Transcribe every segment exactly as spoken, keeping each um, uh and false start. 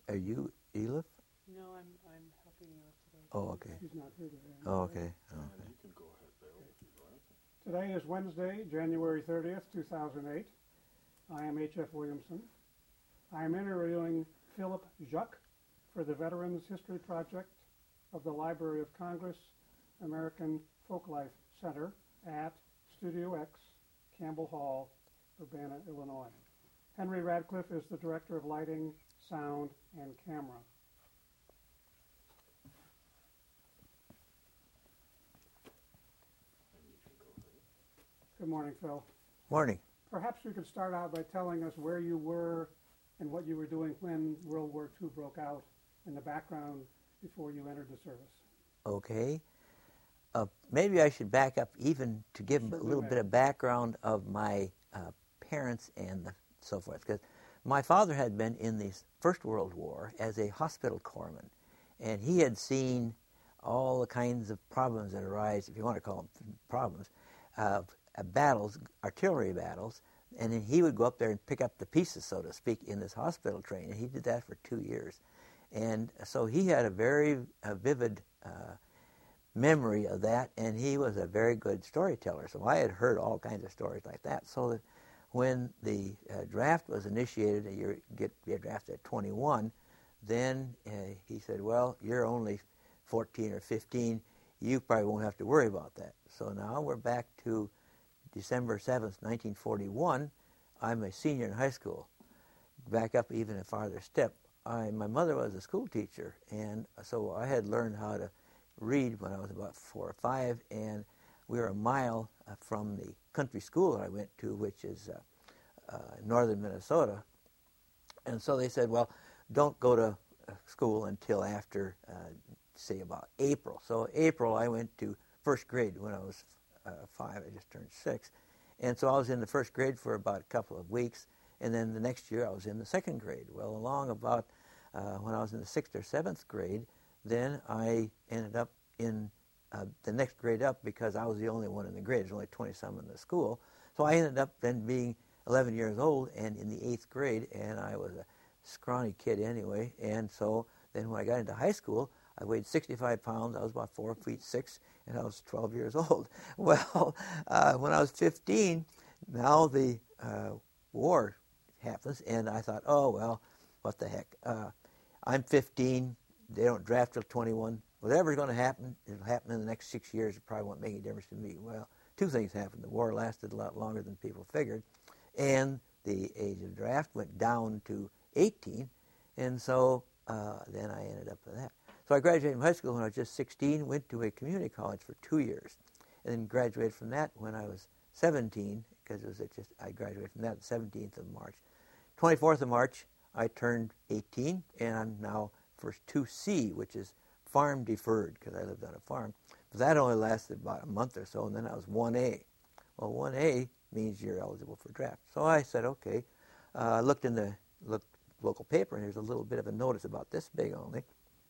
are you Elif? No, I'm I'm helping you today. Oh, okay. She's not here today. Oh, okay. Oh, And okay. you can go ahead, Bill, if you'd like. Today is Wednesday, January thirtieth, two thousand eight. I am H F Williamson. I am interviewing Philip Juck for the Veterans History Project of the Library of Congress American Folklife Center at Studio X, Campbell Hall, Urbana, Illinois. Henry Radcliffe is the Director of Lighting, Sound, and Camera. And you can go ahead. Good morning, Phil. Morning. Perhaps you could start out by telling us where you were and what you were doing when World War Two broke out in the background before you entered the service. Okay. Uh, maybe I should back up even to give them a Certainly little may. bit of background of my uh, parents and the, so forth. Because my father had been in the First World War as a hospital corpsman, and he had seen all the kinds of problems that arise, if you want to call them problems, uh, uh, battles, artillery battles, and then he would go up there and pick up the pieces, so to speak, in this hospital train, and he did that for two years. And so he had a very uh, vivid uh, memory of that, and he was a very good storyteller. So I had heard all kinds of stories like that. So that when the uh, draft was initiated, and you get you drafted at twenty-one, then uh, he said, "Well, you're only fourteen or fifteen. You probably won't have to worry about that." So now we're back to December seventh, nineteen forty-one. I'm a senior in high school. Back up even a farther step. I, my mother was a school teacher, and so I had learned how to read when I was about four or five, and we were a mile uh, from the country school that I went to, which is uh, uh, northern Minnesota. And so they said, well, don't go to uh, school until after, uh, say, about April. So April, I went to first grade when I was uh, five. I just turned six. And so I was in the first grade for about a couple of weeks, and then the next year I was in the second grade. Well, along about uh, when I was in the sixth or seventh grade, then I ended up in uh, the next grade up because I was the only one in the grade. There's only twenty-some in the school. So I ended up then being eleven years old and in the eighth grade, and I was a scrawny kid anyway. And so then when I got into high school, I weighed sixty-five pounds. I was about four feet six, and I was twelve years old. Well, uh, when I was fifteen, now the uh, war happens, and I thought, oh, well, what the heck. Uh, I'm fifteen. They don't draft till twenty-one. Whatever's going to happen, it'll happen in the next six years. It probably won't make any difference to me. Well, two things happened. The war lasted a lot longer than people figured, and the age of draft went down to eighteen, and so uh, then I ended up with that. So I graduated from high school when I was just sixteen, went to a community college for two years, and then graduated from that when I was seventeen, because it was just I graduated from that the seventeenth of March. twenty-fourth of March, I turned eighteen, and I'm now first two C, which is farm deferred, because I lived on a farm. But that only lasted about a month or so, and then I was one A. Well, one A means you're eligible for draft. So I said, okay. I uh, looked in the looked local paper, and there's a little bit of a notice about this big only.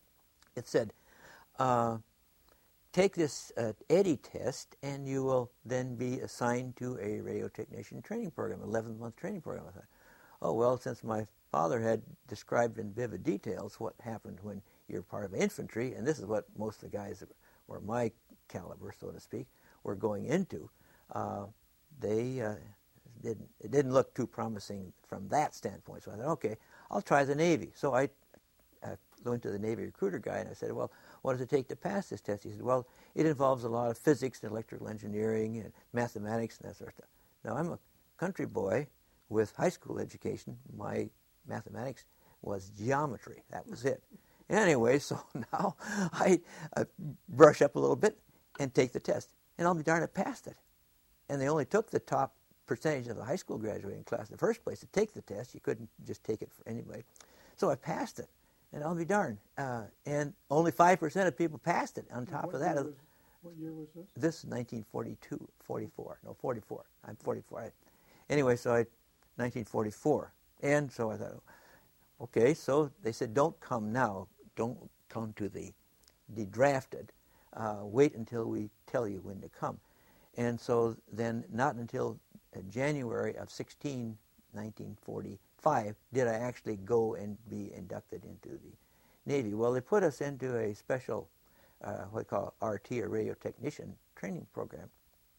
It said, uh, take this uh, Eddie test, and you will then be assigned to a radio technician training program, eleven-month training program. I thought, oh, well, since my father had described in vivid details what happened when you're part of infantry, and this is what most of the guys that were my caliber, so to speak, were going into, uh, they uh, didn't, it didn't look too promising from that standpoint. So I thought, okay, I'll try the Navy. So I uh, went to the Navy recruiter guy, and I said, well, what does it take to pass this test? He said, well, it involves a lot of physics and electrical engineering and mathematics and that sort of stuff. Now, I'm a country boy with high school education. My mathematics was geometry. That was it. Anyway, so now I uh, brush up a little bit and take the test. And I'll be darned, I passed it. And they only took the top percentage of the high school graduating class in the first place to take the test. You couldn't just take it for anybody. So I passed it. And I'll be darned. Uh, and only five percent of people passed it on top what of that. Year was, what year was this? This is nineteen forty-two, forty-four. No, forty-four. I'm forty-four. I, anyway, so I, nineteen forty-four. And so I thought, okay, so they said, don't come now. Don't come to the, the drafted. Uh, wait until we tell you when to come. And so then not until uh, January of sixteen, nineteen forty-five did I actually go and be inducted into the Navy. Well, they put us into a special, uh, what they call R T, or radio technician training program.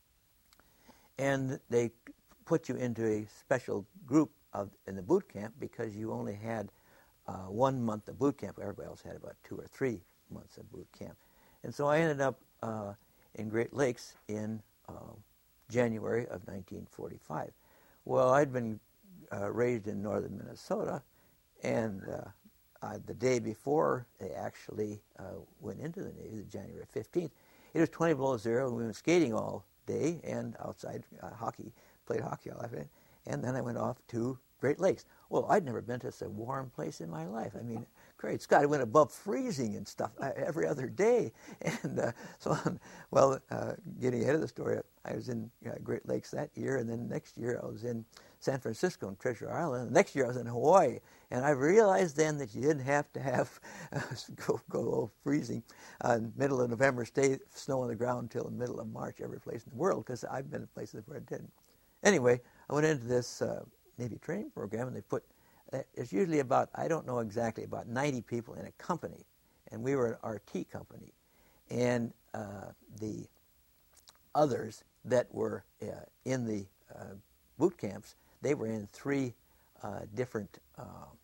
And they put you into a special group of in the boot camp because you only had uh, one month of boot camp. Everybody else had about two or three months of boot camp. And so I ended up uh, in Great Lakes in uh, January of nineteen forty-five. Well, I'd been uh, raised in northern Minnesota, and uh, uh, the day before they actually uh, went into the Navy, January fifteenth, it was twenty below zero, and we went skating all day and outside uh, hockey, played hockey all afternoon, and then I went off to Great Lakes. Well, I'd never been to such a warm place in my life. I mean, great Scott, it went above freezing and stuff uh, every other day. And uh, so, um, well, uh, getting ahead of the story, I was in uh, Great Lakes that year, and then next year I was in San Francisco and Treasure Island. And the next year I was in Hawaii. And I realized then that you didn't have to have uh, go, go all freezing uh, middle of November, stay snow on the ground until the middle of March every place in the world, because I've been in places where it didn't. Anyway, I went into this uh, Navy training program, and they put, uh, it's usually about, I don't know exactly, about ninety people in a company, and we were an R T company. And uh, the others that were uh, in the uh, boot camps, they were in three uh, different, uh,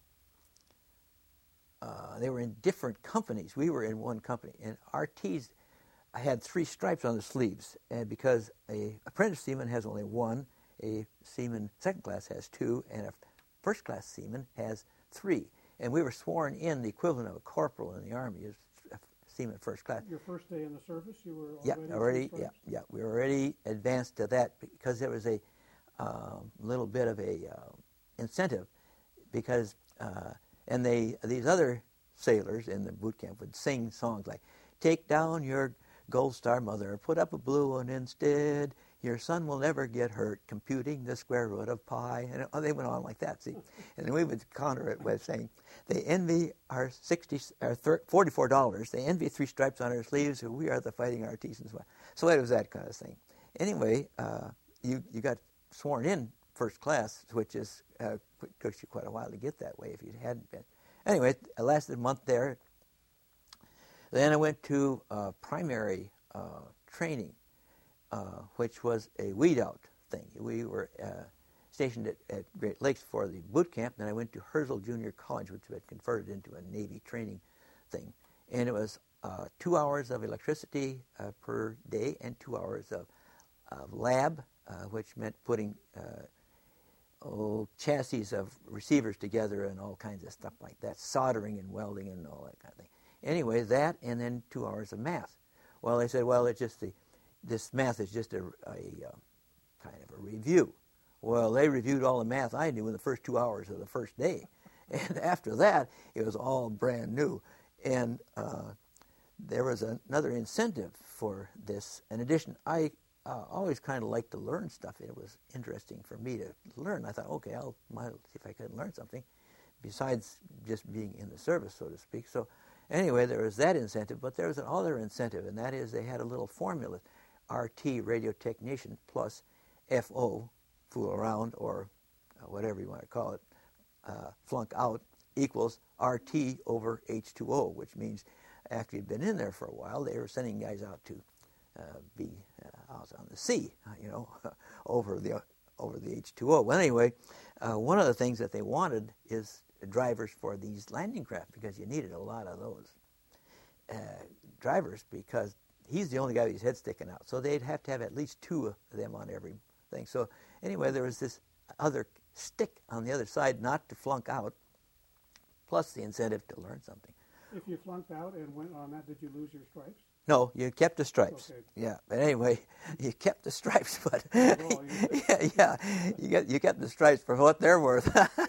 uh, they were in different companies. We were in one company. And R Ts, I had three stripes on the sleeves, and because a apprentice seaman has only one, a seaman second class has two, and a first class seaman has three. And we were sworn in the equivalent of a corporal in the Army, is a seaman first class. Your first day in the service, you were already Yeah, already. three Yeah, stripes? yeah. We were already advanced to that because there was a uh, little bit of a uh, incentive, because uh, and they these other sailors in the boot camp would sing songs like "Take down your gold star mother, put up a blue one instead. Your son will never get hurt computing the square root of pi." And they went on like that, see. And we would counter it by saying, they envy our sixty, our forty-four dollars. They envy three stripes on our sleeves. We are the fighting artisans. So it was that kind of thing. Anyway, uh, you you got sworn in first class, which is uh, took you quite a while to get that way if you hadn't been. Anyway, I lasted a month there. Then I went to uh, primary uh, training, uh, which was a weed out thing. We were uh, stationed at, at Great Lakes for the boot camp. Then I went to Herzl Junior College, which had converted into a Navy training thing. And it was uh, two hours of electricity uh, per day and two hours of, of lab, uh, which meant putting uh, oh, chassis of receivers together and all kinds of stuff like that, soldering and welding and all that kind of thing. Anyway, that and then two hours of math. Well, they said, well, it's just the, this math is just a, a uh, kind of a review. Well, they reviewed all the math I knew in the first two hours of the first day. And after that, it was all brand new. And uh, there was another incentive for this. In addition, I uh, always kind of liked to learn stuff. It was interesting for me to learn. I thought, okay, I'll might see if I can learn something besides just being in the service, so to speak. So anyway, there was that incentive, but there was another incentive, and that is they had a little formula, R T, radio technician, plus F O, fool around, or uh, whatever you want to call it, uh, flunk out, equals R T over H two O, which means after you'd been in there for a while, they were sending guys out to uh, be uh, out on the sea, you know, over the over the H two O. Well, anyway, uh, one of the things that they wanted is drivers for these landing craft, because you needed a lot of those uh, drivers, because he's the only guy with his head sticking out. So they'd have to have at least two of them on every thing. So anyway, there was this other stick on the other side not to flunk out, plus the incentive to learn something. If you flunked out and went on that, did you lose your stripes? No, you kept the stripes. Okay. Yeah, but anyway, you kept the stripes. But Well, yeah, yeah, you get you kept the stripes for what they're worth.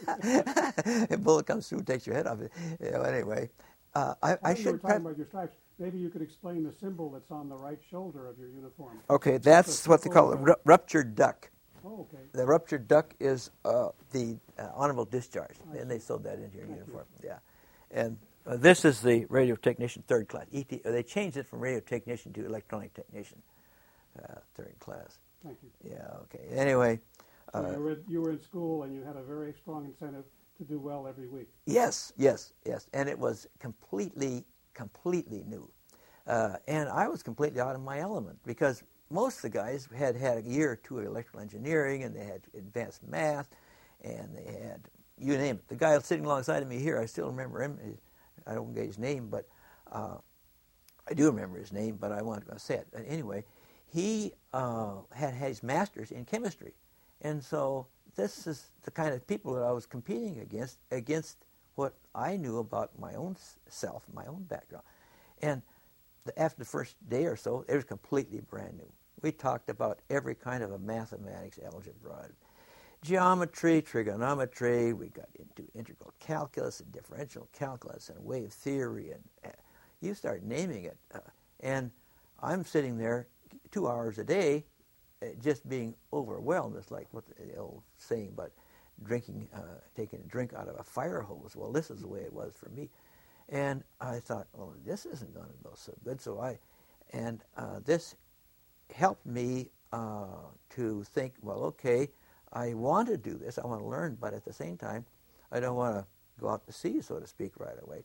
A bullet comes through, takes your head off. You know, anyway, uh, I, I While you were should. talking Prep- about your stripes, maybe you could explain the symbol that's on the right shoulder of your uniform. okay, that's what they call a ru- ruptured duck. Oh, okay. The ruptured duck is uh, the uh, honorable discharge, I and they sewed that into your Thank uniform. Yeah, and uh, this is the radio technician third class. E T, uh, they changed it from radio technician to electronic technician uh, third class. Thank you. Yeah. Okay. Anyway, So Uh, you, were, you were in school and you had a very strong incentive to do well every week. yes, yes, yes. And it was completely, completely new. Uh, and I was completely out of my element because most of the guys had had a year or two of electrical engineering, and they had advanced math, and they had, you name it. The guy sitting alongside of me here, I still remember him. I don't get his name, but uh, I do remember his name, but I wanted to say it. But anyway, he uh, had, had his master's in chemistry. And so this is the kind of people that I was competing against, against what I knew about my own self, my own background. And the, after the first day or so, it was completely brand new. We talked about every kind of a mathematics, algebra, geometry, trigonometry. We got into integral calculus and differential calculus and wave theory, and uh, you start naming it. Uh, and I'm sitting there two hours a day uh, just being overwhelmed. It's like what the old saying about drinking, uh, taking a drink out of a fire hose. Well, this is the way it was for me. And I thought, well, this isn't going to go so good. So I, and uh, this helped me uh, to think, well, okay, I want to do this, I want to learn, but at the same time, I don't want to go out to sea, so to speak, right away.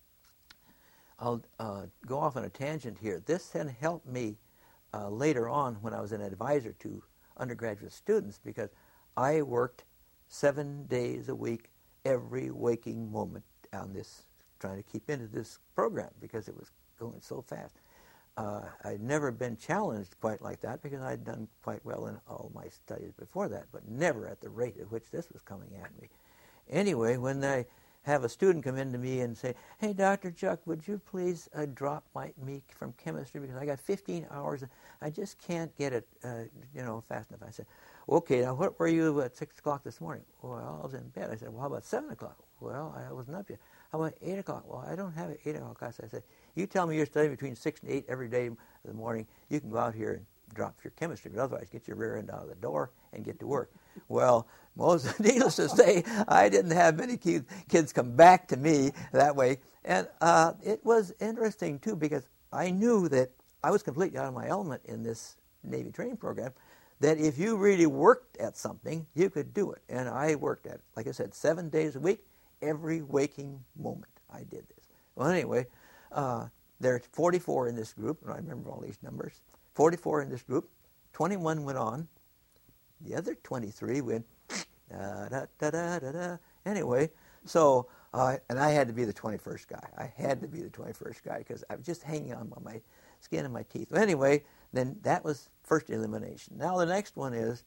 I'll uh, go off on a tangent here. This then helped me uh, later on when I was an advisor to undergraduate students, because I worked seven days a week, every waking moment on this, trying to keep into this program because it was going so fast. Uh, I'd never been challenged quite like that because I'd done quite well in all my studies before that, but never at the rate at which this was coming at me. Anyway, when I have a student come in to me and say, hey, Doctor Juck, would you please uh, drop my, me from chemistry because I got fifteen hours, and I just can't get it, uh, you know, fast enough. I said, okay, now what were you at six o'clock this morning? Well, I was in bed. I said, well, how about seven o'clock? Well, I wasn't up yet. How about eight o'clock? Well, I don't have an eight o'clock class. I said, you tell me you're studying between six and eight every day in the morning, you can go out here and drop your chemistry, but otherwise get your rear end out of the door and get to work. Well, most needless to say, I didn't have many kids come back to me that way. And uh, it was interesting, too, because I knew that I was completely out of my element in this Navy training program, that if you really worked at something, you could do it. And I worked at it, like I said, seven days a week, every waking moment I did this. Well, anyway, uh, there are forty-four in this group, and I remember all these numbers. forty-four in this group, twenty-one went on. The other twenty-three went da da da da da da. Anyway, so uh, and I had to be the twenty-first guy. I had to be the twenty-first guy because I was just hanging on by my skin and my teeth. Well, anyway, then that was first elimination. Now the next one is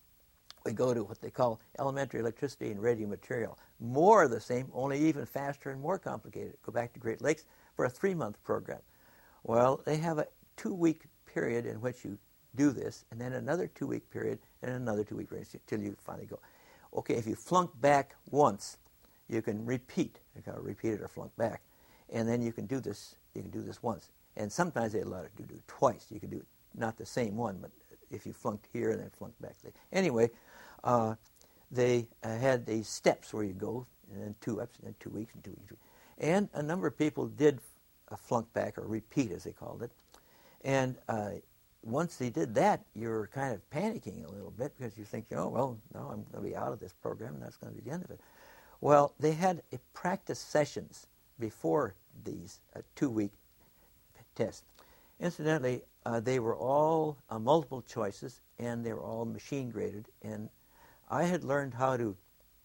we go to what they call elementary electricity and radio material. More of the same, only even faster and more complicated. Go back to Great Lakes for a three-month program. Well, they have a two-week period in which you do this, and then another two-week period, and another two-week period until you finally go. Okay, if you flunk back once, you can repeat. You can repeat it or flunk back, and then you can do this. You can do this once, and sometimes they allow you to do it twice. You can do it not the same one, but if you flunked here and then flunked back. Anyway, uh, they uh, had these steps where you go, and then two ups, and then two weeks, and two weeks. And a number of people did a flunk back, or repeat, as they called it. And uh, once they did that, you're kind of panicking a little bit because you think, oh, well, no, I'm going to be out of this program, and that's going to be the end of it. Well, they had a practice sessions before these uh, two-week tests. Incidentally, uh, they were all uh, multiple choices, and they were all machine-graded. And I had learned how to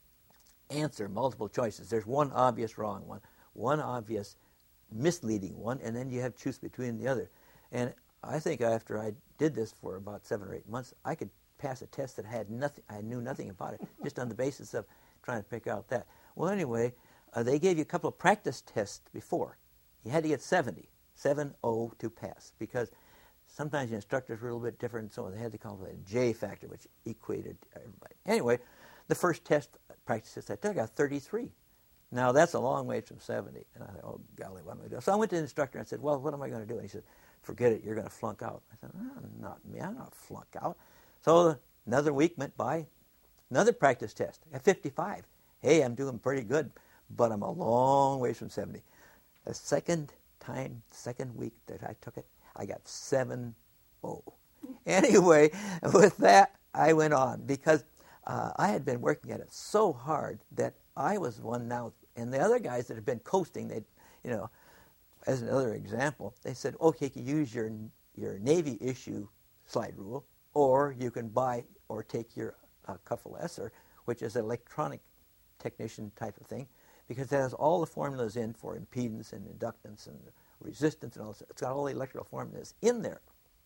answer multiple choices. There's one obvious wrong one, one obvious misleading one, and then you have to choose between the other. And I think after I did this for about seven or eight months, I could pass a test that had nothing. I knew nothing about it, just on the basis of trying to pick out that. Well, anyway, uh, they gave you a couple of practice tests before. You had to get seventy, seven oh to pass, because sometimes the instructors were a little bit different, so they had to call it a J factor, which equated everybody. Anyway, the first test practice test I took, I got thirty-three. Now, that's a long way from seventy. And I thought, oh, golly, what am I going to do? So I went to the instructor and said, well, what am I going to do? And he said, forget it, you're going to flunk out. I said, oh, not me, I'm not flunk out. So another week went by, another practice test at fifty-five. Hey, I'm doing pretty good, but I'm a long ways from seventy. The second time, second week that I took it, I got seven oh. Anyway, with that, I went on because uh, I had been working at it so hard that I was one now, and the other guys that had been coasting, they, you know, as another example, they said, okay, you can use your your Navy issue slide rule, or you can buy or take your uh, C U F L S, which is an electronic technician type of thing, because it has all the formulas in for impedance and inductance and resistance and all this. It's got all the electrical formulas in there.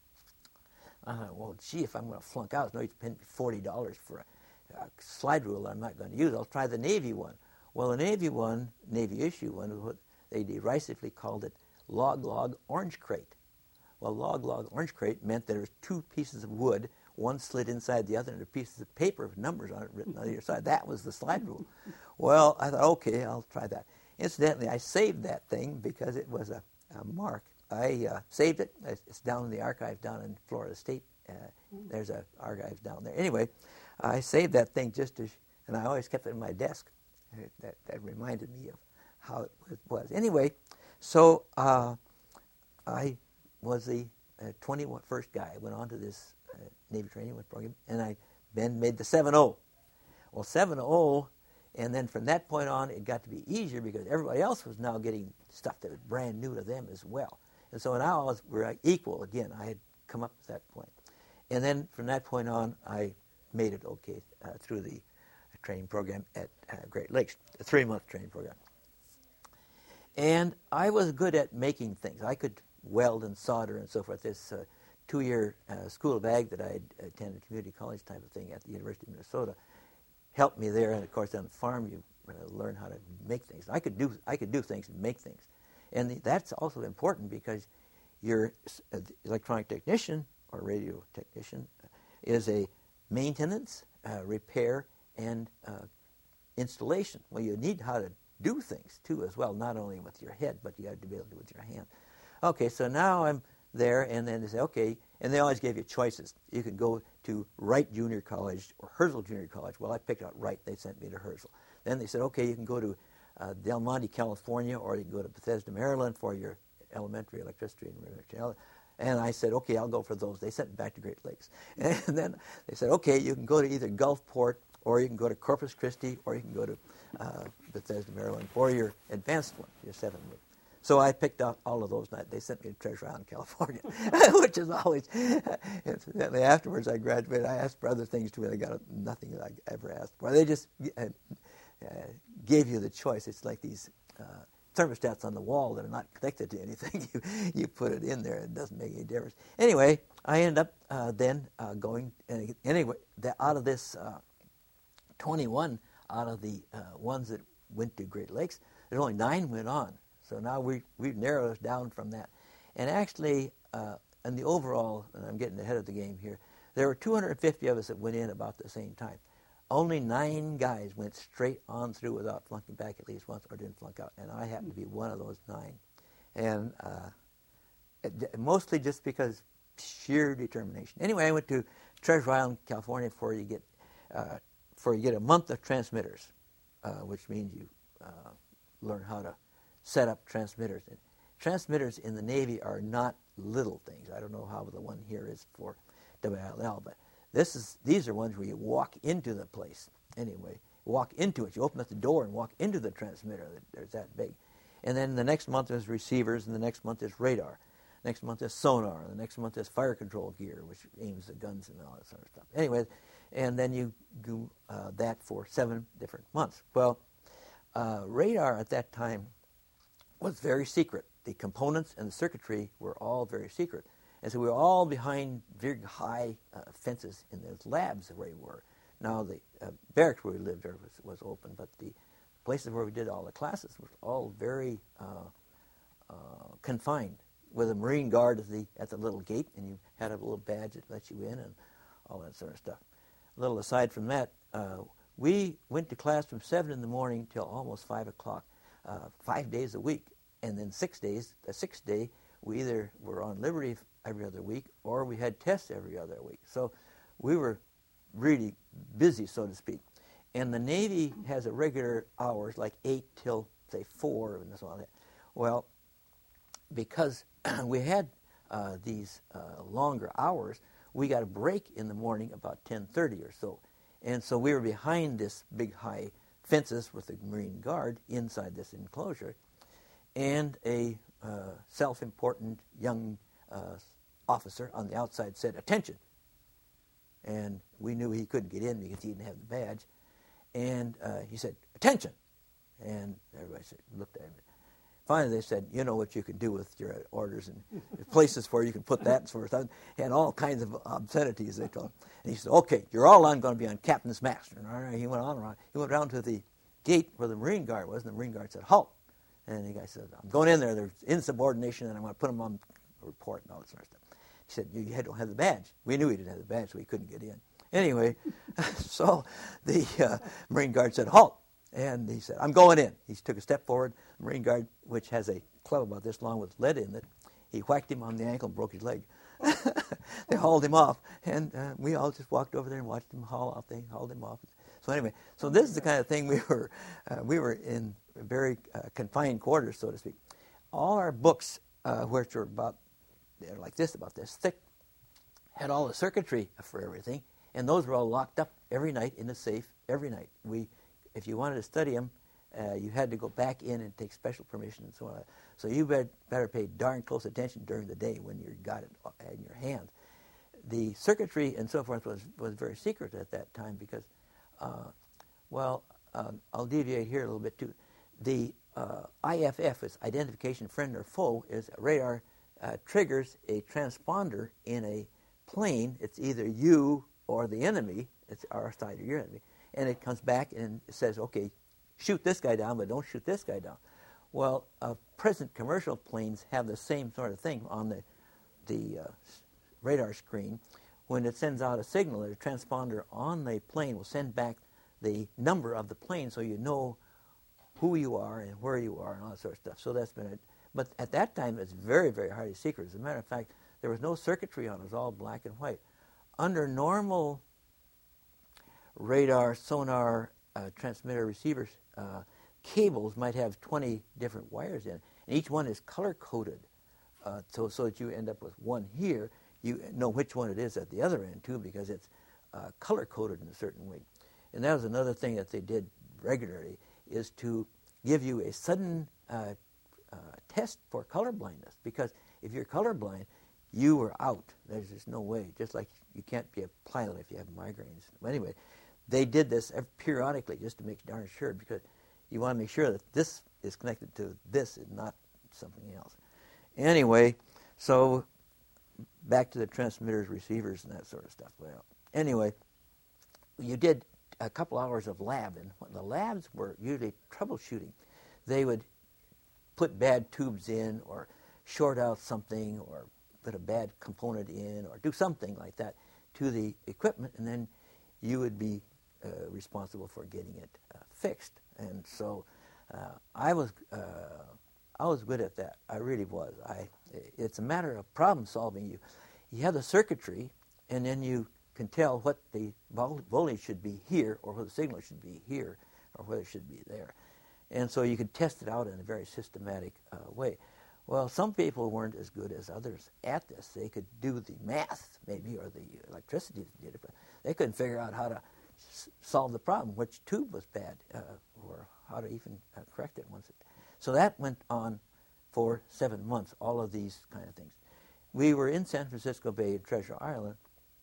I thought, well, gee, if I'm going to flunk out, no, you pay me forty dollars for a, a slide rule I'm not going to use. I'll try the Navy one. Well, the Navy one, Navy issue one, they derisively called it log-log orange crate. Well, log-log orange crate meant that there was two pieces of wood, one slid inside the other, and a piece of paper with numbers on it written on either side. That was the slide rule. Well, I thought, okay, I'll try that. Incidentally, I saved that thing because it was a, a mark. I uh, saved it. It's down in the archive down in Florida State. Uh, there's a archive down there. Anyway, I saved that thing just to, sh- and I always kept it in my desk. That, that reminded me of how it was. Anyway, so uh, I was the uh, twenty-first guy. I went on to this uh, Navy training program, and I then made the seven oh. Well, seven oh, and then from that point on, it got to be easier because everybody else was now getting stuff that was brand new to them as well. And so now I was, we're equal again. I had come up to that point. And then from that point on, I made it okay uh, through the training program at uh, Great Lakes, a three-month training program. And I was good at making things. I could weld and solder and so forth. This uh, two-year uh, School of Ag that I had attended, community college type of thing at the University of Minnesota, helped me there. And of course, on the farm, you uh, learn how to make things. I could do I could do things and make things, and the, that's also important because your uh, electronic technician or radio technician is a maintenance, uh, repair, and uh, installation. Well, you need how to do things too as well, not only with your head, but you have to be able to do it with your hand. Okay, so now I'm there, and then they say, okay, and they always gave you choices. You could go to Wright Junior College or Herzl Junior College. Well, I picked out Wright. They sent me to Herzl. Then they said, okay, you can go to uh, Del Monte, California, or you can go to Bethesda, Maryland for your elementary electricity and elementary. And I said, okay, I'll go for those. They sent me back to Great Lakes. And then they said, okay, you can go to either Gulfport, or you can go to Corpus Christi, or you can go to uh, Bethesda, Maryland, or your advanced one, your seven week. So I picked out all of those, and they sent me to Treasure Island, California, which is always, incidentally, afterwards I graduated, I asked for other things too, and I got nothing that I ever asked for. They just uh, uh, gave you the choice. It's like these uh, thermostats on the wall that are not connected to anything. you, you put it in there, it doesn't make any difference. Anyway, I ended up uh, then uh, going, and anyway, the, out of this uh, twenty-one, out of the uh, ones that went to Great Lakes, there's only nine went on. So now we, we've narrowed us down from that. And actually, uh, in the overall, and I'm getting ahead of the game here, there were two hundred fifty of us that went in about the same time. Only nine guys went straight on through without flunking back at least once or didn't flunk out. And I happened to be one of those nine. And uh, it, mostly just because sheer determination. Anyway, I went to Treasure Island, California, for you get, uh, for you get a month of transmitters, uh, which means you uh, learn how to set up transmitters. And transmitters in the Navy are not little things. I don't know how the one here is for W I L L, but this is these are ones where you walk into the place. Anyway, walk into it. You open up the door and walk into the transmitter. There's that big. And then the next month is receivers, and the next month is radar. Next month is sonar. The next month is fire control gear, which aims the guns and all that sort of stuff. Anyway, and then you do uh, that for seven different months. Well, uh, radar at that time was very secret. The components and the circuitry were all very secret. And so we were all behind very high uh, fences in those labs where we were. Now the uh, barracks where we lived there was, was open, but the places where we did all the classes was all very uh, uh, confined, with a Marine Guard at the, at the little gate, and you had a little badge that let you in and all that sort of stuff. A little aside from that, uh, we went to class from seven in the morning till almost five o'clock, uh, five days a week. And then six days, the sixth day, we either were on liberty every other week or we had tests every other week. So we were really busy, so to speak. And the Navy has a regular hours, like eight till, say, four and so on. Well, because we had uh, these uh, longer hours, we got a break in the morning about ten thirty or so. And so we were behind this big high fences with the Marine Guard inside this enclosure, and a uh, self-important young uh, officer on the outside said, "Attention." And we knew he couldn't get in because he didn't have the badge. And uh, he said, "Attention." And everybody said, looked at him. Finally, they said, "You know what you can do with your orders, and places where you can put that," and sort of stuff, and all kinds of obscenities they told him. And he said, "Okay, you're all on going to be on Captain's Master." And all right, he went on around. He went down to the gate where the Marine Guard was, and the Marine Guard said, "Halt." And the guy said, "I'm going in there. There's insubordination, and I'm going to put them on report," and all that sort of stuff. He said, "You don't have the badge." We knew he didn't have the badge, so he couldn't get in. Anyway, so the uh, Marine Guard said, "Halt." And he said, "I'm going in." He took a step forward. The Marine Guard, which has a club about this long with lead in it, he whacked him on the ankle and broke his leg. They hauled him off, and uh, we all just walked over there and watched him haul out. They hauled him off. So anyway, so this is the kind of thing we were uh, we were in very uh, confined quarters, so to speak. All our books, uh, which were about they're like this, about this thick, had all the circuitry for everything, and those were all locked up every night in a safe every night. We If you wanted to study them, uh, you had to go back in and take special permission and so on. So you better, better pay darn close attention during the day when you got it in your hands. The circuitry and so forth was, was very secret at that time because, uh, well, uh, I'll deviate here a little bit too. The uh, I F F, is Identification Friend or Foe, is a radar uh, triggers a transponder in a plane. It's either you or the enemy. It's our side or your enemy. And it comes back and it says, "Okay, shoot this guy down, but don't shoot this guy down." Well, uh, present commercial planes have the same sort of thing on the the uh, radar screen. When it sends out a signal, the transponder on the plane will send back the number of the plane, so you know who you are and where you are and all that sort of stuff. So that's been it. But at that time, it's very, very highly secret. As a matter of fact, there was no circuitry on it. It was all black and white. Under normal radar, sonar, uh, transmitter, receivers, uh, cables might have twenty different wires in it, and each one is color-coded, uh, so, so that you end up with one here. You know which one it is at the other end, too, because it's uh, color-coded in a certain way. And that was another thing that they did regularly, is to give you a sudden uh, uh, test for color blindness, because if you're colorblind, you are out. There's just no way, just like you can't be a pilot if you have migraines. But anyway, they did this periodically just to make darn sure, because you want to make sure that this is connected to this and not something else. Anyway, so back to the transmitters, receivers, and that sort of stuff. Well, anyway, you did a couple hours of lab, and the labs were usually troubleshooting. They would put bad tubes in or short out something or put a bad component in or do something like that to the equipment, and then you would be Uh, responsible for getting it uh, fixed. And so uh, I was uh, I was good at that. I really was. I it's a matter of problem solving. You you have the circuitry, and then you can tell what the vol- voltage should be here, or whether the signal should be here, or whether it should be there. And so you could test it out in a very systematic uh, way. Well, some people weren't as good as others at this. They could do the math, maybe, or the electricity did it, but they couldn't figure out how to solve the problem, which tube was bad, uh, or how to even uh, correct it once. It, so that went on for seven months, all of these kind of things. We were in San Francisco Bay, Treasure Island,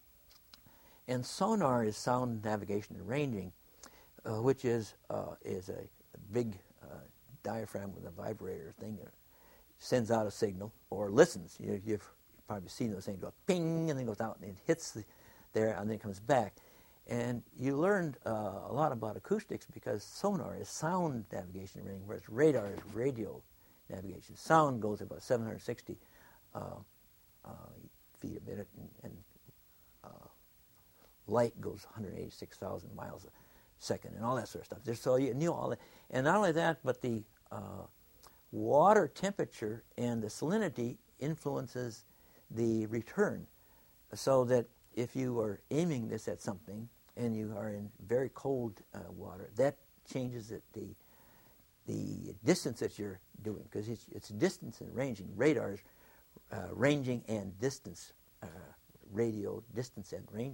and sonar is sound navigation and ranging, uh, which is uh, is a, a big uh, diaphragm with a vibrator thing that sends out a signal or listens. You, you've probably seen those things go ping, and then goes out and it hits the, there, and then it comes back. And you learned uh, a lot about acoustics because sonar is sound navigation and ranging, whereas radar is radio navigation. Sound goes about seven hundred sixty uh, uh, feet a minute, and, and uh, light goes one hundred eighty-six thousand miles a second, and all that sort of stuff. So you knew all that. And not only that, but the uh, water temperature and the salinity influences the return, so that if you are aiming this at something and you are in very cold uh, water, that changes it, the the distance that you're doing, because it's, it's distance and ranging. Radars, uh, ranging and distance, uh, radio distance and ranging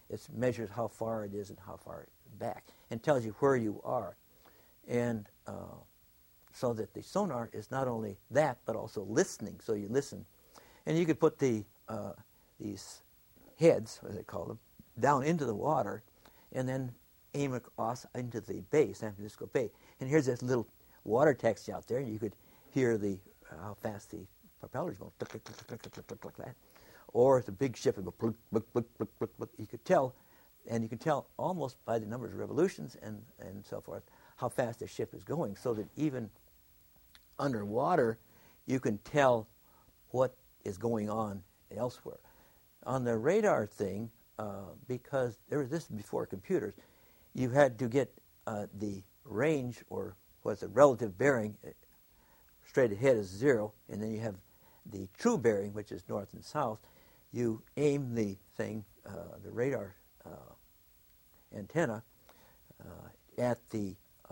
It measures how far it is and how far back, and tells you where you are. And uh, so that the sonar is not only that, but also listening. So you listen. And you could put the uh, these heads, as they call them, down into the water, and then aim across into the bay, San Francisco Bay. And here's this little water taxi out there, and you could hear the uh, how fast the propellers go, click, click, click, click, click, click, like that. Or if the big ship would go, pluk, pluk, pluk, pluk, pluk, pluk, you could tell, and you can tell almost by the numbers of revolutions and, and so forth, how fast the ship is going, so that even underwater, you can tell what is going on elsewhere. On the radar thing, uh, because there was this before computers, you had to get uh, the range, or what's the relative bearing, straight ahead is zero, and then you have the true bearing, which is north and south. You aim the thing, uh, the radar uh, antenna, uh, at the uh,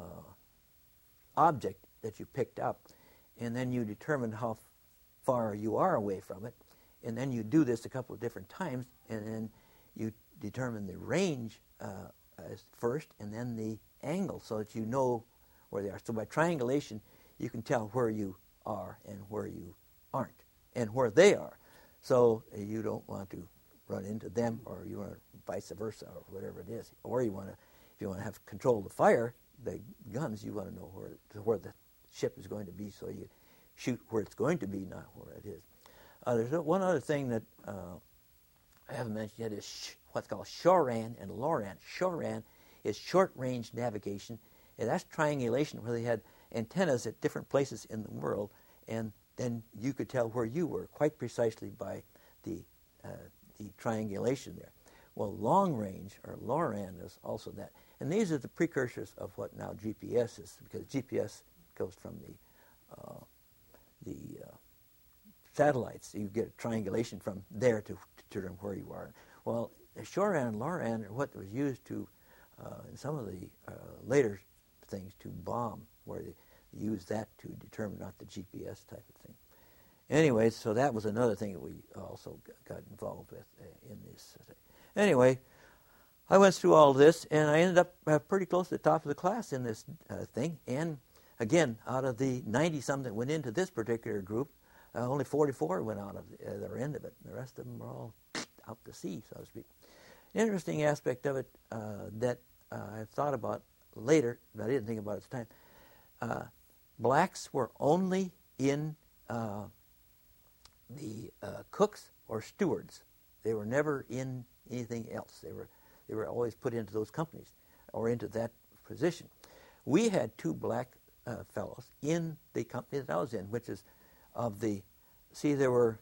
object that you picked up, and then you determine how f- far you are away from it, and then you do this a couple of different times, and then you determine the range uh, as first, and then the angle, so that you know where they are. So by triangulation, you can tell where you are and where you aren't, and where they are. So uh, you don't want to run into them, or you want to vice versa, or whatever it is. Or you want to, if you want to have control of the fire, the guns, you want to know where where the ship is going to be, so you shoot where it's going to be, not where it is. Uh, there's one other thing that uh, I haven't mentioned yet is sh- what's called SHORAN and LORAN. SHORAN is short-range navigation, and that's triangulation, where they had antennas at different places in the world, and then you could tell where you were quite precisely by the uh, the triangulation there. Well, long range, or LORAN, is also that. And these are the precursors of what now G P S is, because G P S goes from the uh, the uh, satellites. You get a triangulation from there to, to determine where you are. Well, SHORAN and LORAN are what was used to, uh, in some of the uh, later things, to bomb, where they use that to determine not the G P S type of thing. Anyway, so that was another thing that we also got involved with uh, in this. Anyway, I went through all this, and I ended up uh, pretty close to the top of the class in this uh, thing. And again, out of the ninety-some that went into this particular group, uh, only forty-four went out of the other end of it. The rest of them were all out to sea, so to speak. Interesting aspect of it uh, that uh, I've thought about later, but I didn't think about it at the time. Uh, blacks were only in uh, the uh, cooks or stewards. They were never in anything else. They were they were always put into those companies or into that position. We had two black uh, fellows in the company that I was in, which is of the, see, there were,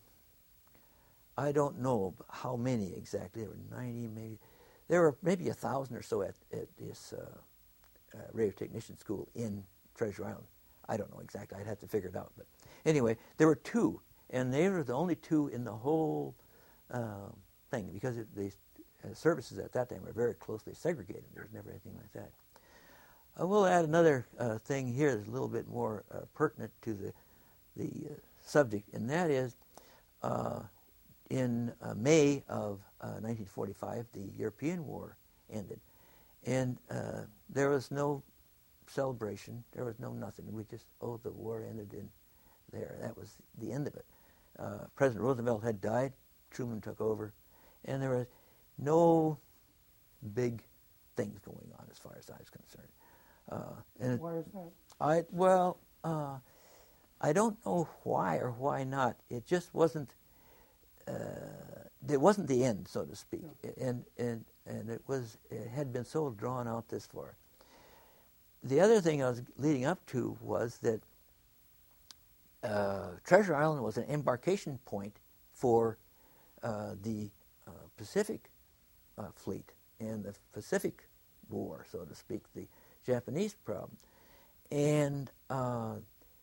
I don't know how many exactly. There were ninety, maybe. There were maybe a thousand or so at, at this uh, uh, radio technician school in Treasure Island. I don't know exactly. I'd have to figure it out. But anyway, there were two, and they were the only two in the whole uh, thing, because it, the uh, services at that time were very closely segregated. There was never anything like that. I will add another uh, thing here that's a little bit more uh, pertinent to the the uh, subject, and that is uh, in uh, May of uh, nineteen forty-five, the European War ended, and uh, there was no celebration. There was no nothing. We just, oh, the war ended in there. That was the end of it. Uh, President Roosevelt had died. Truman took over, and there was no big things going on as far as I was concerned. Uh, and Why is that? I well, uh, I don't know why or why not. It just wasn't. Uh, it wasn't the end, so to speak, Yeah. and and and it was. It had been so drawn out this far. The other thing I was leading up to was that uh, Treasure Island was an embarkation point for uh, the uh, Pacific uh, fleet and the Pacific War, so to speak, the Japanese problem. And uh,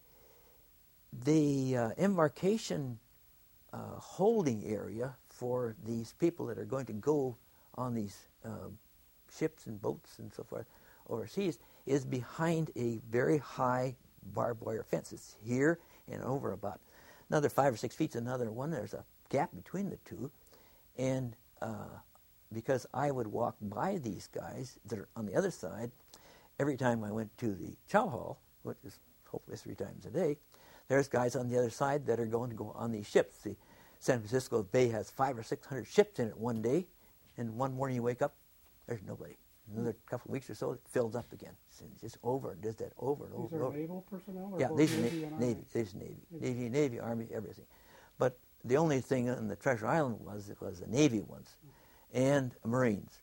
the uh, embarkation uh, holding area for these people that are going to go on these uh, ships and boats and so forth overseas is behind a very high barbed wire fence. It's here and over about another five or six feet. Another one. There's a gap between the two, and uh, because I would walk by these guys that are on the other side every time I went to the chow hall, which is hopefully three times a day. There's guys on the other side that are going to go on these ships. The San Francisco Bay has five or six hundred ships in it one day, and one morning you wake up, there's nobody. Another couple of weeks or so, it fills up again. It's just over, does that over and over These and are over. naval personnel? Or Yeah, both these are Navy Na- and Navy, Army? these are Navy, Navy. Navy, Navy, Army, everything. But the only thing on the Treasure Island was it was the Navy ones and Marines.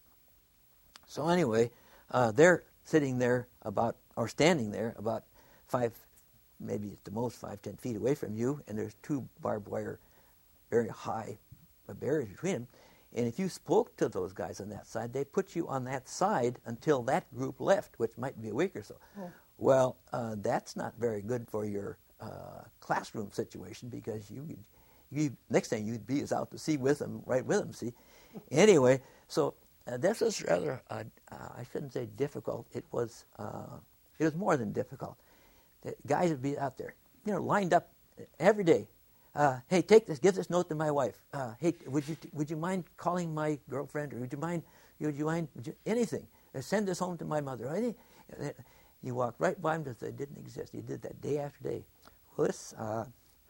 So anyway, uh, they're sitting there about, or standing there about five, maybe at the most five, ten feet away from you, and there's two barbed wire, very high barriers between them. And if you spoke to those guys on that side, they put you on that side until that group left, which might be a week or so. Oh. Well, uh, that's not very good for your uh, classroom situation, because you, you next thing you'd be is out to sea with them, right with them. See, anyway, so uh, this was rather uh, uh, I shouldn't say difficult. It was uh, it was more than difficult. The guys would be out there, you know, lined up every day. Uh, hey, take this. Give this note to my wife. Uh, hey, would you would you mind calling my girlfriend, or would you mind? Would you mind? Would you, anything? Uh, send this home to my mother. I think, uh, you walked right by them as they didn't exist. You did that day after day. Well, this uh,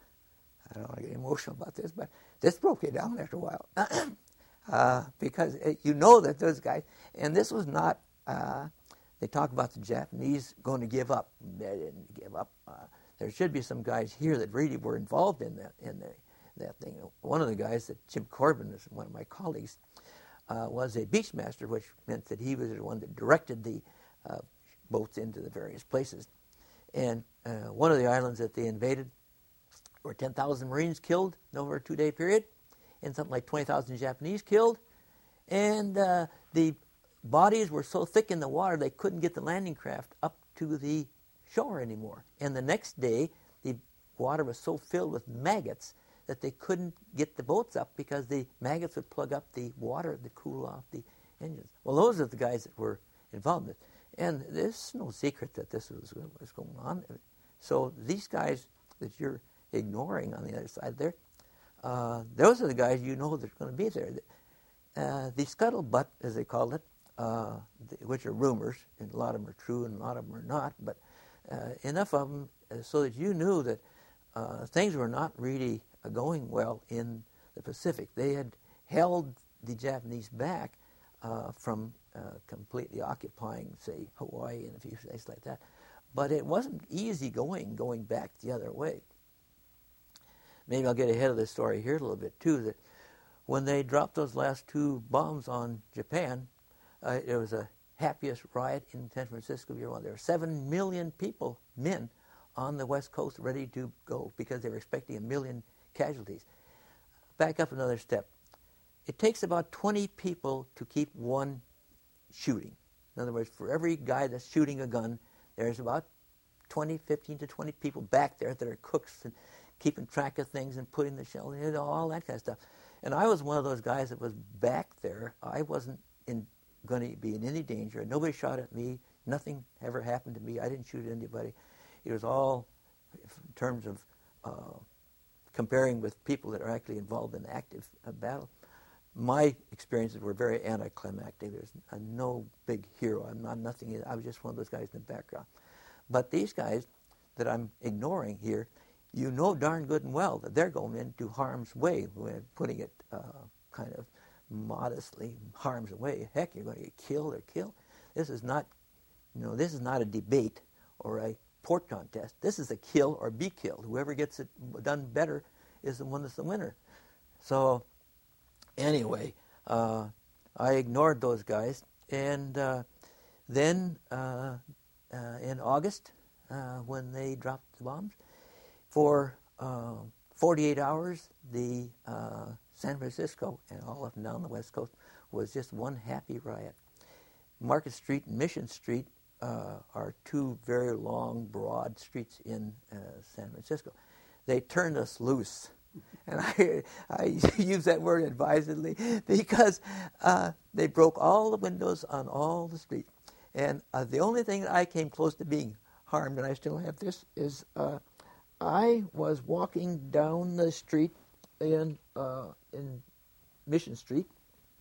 I don't want to get emotional about this, but this broke you down after a while, uh, because uh, you know that those guys. And this was not. Uh, they talk about the Japanese going to give up. They didn't give up. Uh, There should be some guys here that really were involved in that in the, that thing. One of the guys, that Jim Corbin, is one of my colleagues, uh, was a beach master, which meant that he was the one that directed the uh, boats into the various places. And uh, one of the islands that they invaded, were ten thousand Marines killed over a two-day period, and something like twenty thousand Japanese killed. And uh, the bodies were so thick in the water they couldn't get the landing craft up to the shore anymore. And the next day, the water was so filled with maggots that they couldn't get the boats up, because the maggots would plug up the water to cool off the engines. Well, those are the guys that were involved in it. And there's no secret that this was, was going on. So these guys that you're ignoring on the other side there, uh, those are the guys you know that are going to be there. Uh, the scuttlebutt, as they called it, uh, the, which are rumors, and a lot of them are true and a lot of them are not, but uh, enough of them uh, so that you knew that uh, things were not really uh, going well in the Pacific. They had held the Japanese back uh, from uh, completely occupying, say, Hawaii and a few states like that. But it wasn't easy going, going back the other way. Maybe I'll get ahead of the story here a little bit, too, that when they dropped those last two bombs on Japan, uh, it was the happiest riot in San Francisco year one. There were seven million people, men, on the West Coast ready to go because they were expecting a million casualties. Back up another step. It takes about twenty people to keep one shooting. In other words, for every guy that's shooting a gun, there's about twenty, fifteen to twenty people back there that are cooks and keeping track of things and putting the shell in, all that kind of stuff. And I was one of those guys that was back there. I wasn't in, going to be in any danger. Nobody shot at me. Nothing ever happened to me. I didn't shoot at anybody. It was all in terms of uh, comparing with people that are actually involved in active uh, battle. My experiences were very anticlimactic. There's uh, no big hero. I'm not nothing. I was just one of those guys in the background. But these guys that I'm ignoring here, you know darn good and well that they're going into harm's way. We're putting it uh, kind of modestly, harm's way. Heck, you're going to get killed or killed. This is not, you know, this is not a debate or a port contest. This is a kill or be killed. Whoever gets it done better is the one that's the winner. So, anyway, uh, I ignored those guys, and uh, then uh, uh, in August, uh, when they dropped the bombs, for uh, forty-eight hours, the uh, San Francisco and all up and down the West Coast was just one happy riot. Market Street and Mission Street uh, are two very long, broad streets in uh, San Francisco. They turned us loose. And I, I use that word advisedly because uh, they broke all the windows on all the streets. And uh, the only thing that I came close to being harmed, and I still have this, is uh, I was walking down the street in uh, in Mission Street,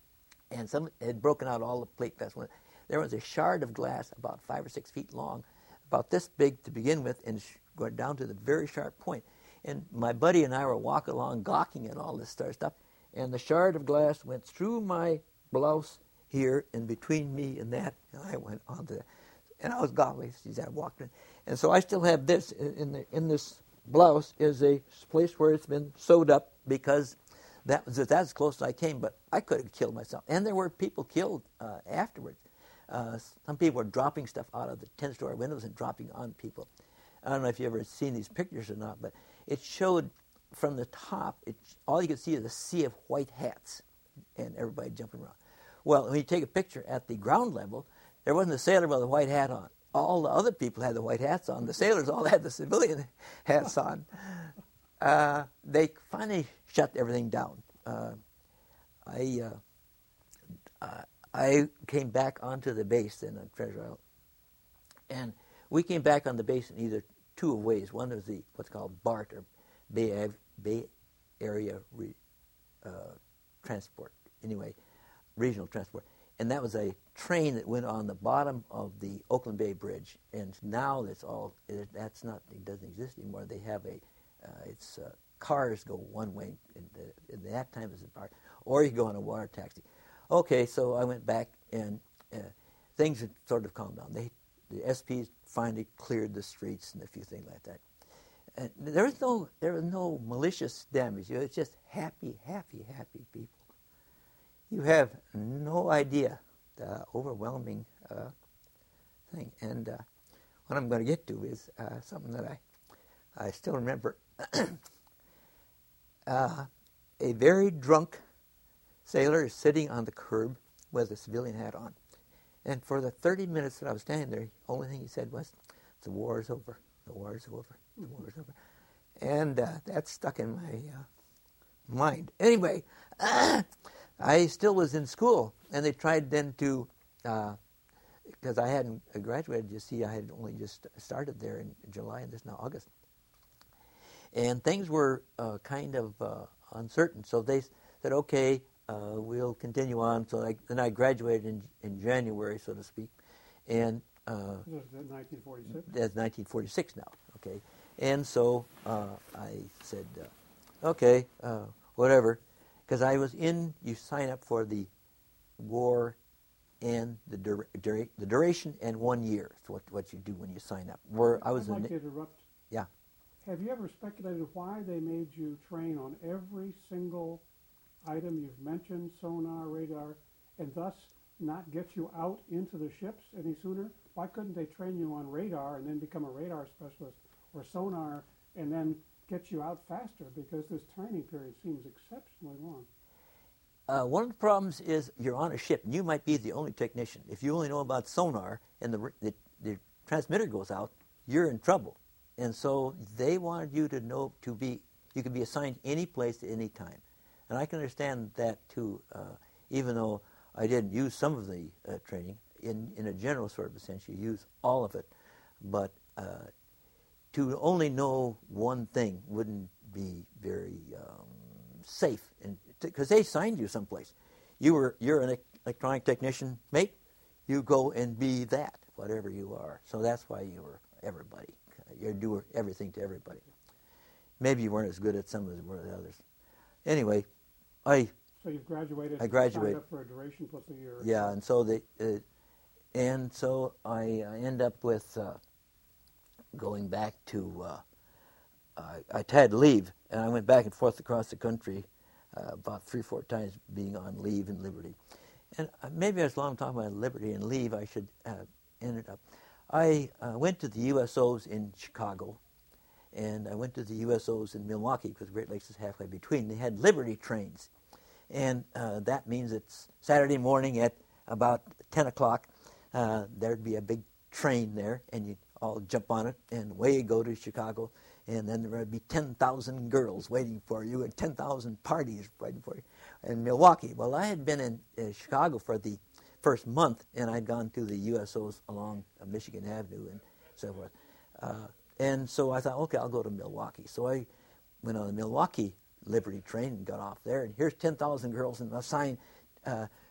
and some had broken out all the plate glass. There was a shard of glass about five or six feet long, about this big to begin with, and going down to the very sharp point. And my buddy and I were walking along, gawking at all this sort of stuff, and the shard of glass went through my blouse here, and between me and that, and I went onto that. And I was gawking as I walked in. And so I still have this in the in this blouse is a place where it's been sewed up because that was that's as close as I came. But I could have killed myself. And there were people killed uh, afterwards. Uh, some people were dropping stuff out of the ten-story windows and dropping on people. I don't know if you've ever seen these pictures or not, but it showed from the top, it, all you could see is a sea of white hats and everybody jumping around. Well, when you take a picture at the ground level, there wasn't a sailor with a white hat on. All the other people had the white hats on. The sailors all had the civilian hats on. Uh, they finally shut everything down. Uh, I uh, uh, I came back onto the base then on Treasure Island, and we came back on the base in either two ways. One was the what's called BART, or Bay, Ave, Bay Area Re, uh, Transport. Anyway, regional transport. And that was a train that went on the bottom of the Oakland Bay Bridge. And now that's all, it, that's not, it doesn't exist anymore. They have a, uh, it's, uh, cars go one way, and, uh, and that time is a BART, or you go on a water taxi. Okay, so I went back, and uh, things had sort of calmed down. They, the S Ps finally cleared the streets and a few things like that. And there was no, there was no malicious damage. It was just happy, happy, happy people. You have no idea the overwhelming uh, thing. And uh, what I'm going to get to is uh, something that I, I still remember. uh, a very drunk sailor is sitting on the curb with a civilian hat on. And for the thirty minutes that I was standing there, the only thing he said was, "The war is over. The war is over. The war is over." And uh, that stuck in my uh, mind. Anyway, I still was in school, and they tried then to, because uh, I hadn't graduated, you see, I had only just started there in July, and this is now August. And things were uh, kind of uh, uncertain, so they said, okay, uh, we'll continue on. So I, then I graduated in, in January, so to speak, and uh, this is nineteen forty-six? That's nineteen forty-six now, okay. And so uh, I said, uh, okay, uh, whatever. Because I was in, you sign up for the war and the dura- dura- the duration and one year. It's what what you do when you sign up. Where I was I'd like in, to interrupt. Yeah. Have you ever speculated why they made you train on every single item you've mentioned, sonar, radar, and thus not get you out into the ships any sooner? Why couldn't they train you on radar and then become a radar specialist, or sonar and then get you out faster, because this training period seems exceptionally long? Uh, one of the problems is you're on a ship, and you might be the only technician. If you only know about sonar and the, the, the transmitter goes out, you're in trouble. And so they wanted you to know to be, you could be assigned any place at any time. And I can understand that too, uh, even though I didn't use some of the uh, training. In, in a general sort of a sense, you use all of it. But uh, to only know one thing wouldn't be very um, safe, because they signed you someplace. You were you're an electronic technician, mate. You go and be that, whatever you are. So that's why you were everybody. You do everything to everybody. Maybe you weren't as good at some as were the others. Anyway, I. So you've graduated. I graduated signed up for a duration plus a year. Yeah, and so they, uh, and so I, I end up with. Uh, going back to, uh, I, I had leave, and I went back and forth across the country uh, about three, four times being on leave in Liberty. And uh, maybe as long as I'm talking about Liberty and leave, I should uh, end it up. I uh, went to the U S Os in Chicago, and I went to the U S Os in Milwaukee, because Great Lakes is halfway between. They had Liberty trains, and uh, that means it's Saturday morning at about ten o'clock. Uh, there'd be a big train there, and you all jump on it, and away you go to Chicago, and then there would be ten thousand girls waiting for you, and ten thousand parties waiting for you. In Milwaukee, well, I had been in uh, Chicago for the first month, and I'd gone to the U S Os along uh, Michigan Avenue and so forth. Uh, and so I thought, okay, I'll go to Milwaukee. So I went on the Milwaukee Liberty train and got off there, and here's ten thousand girls, and assigned uh,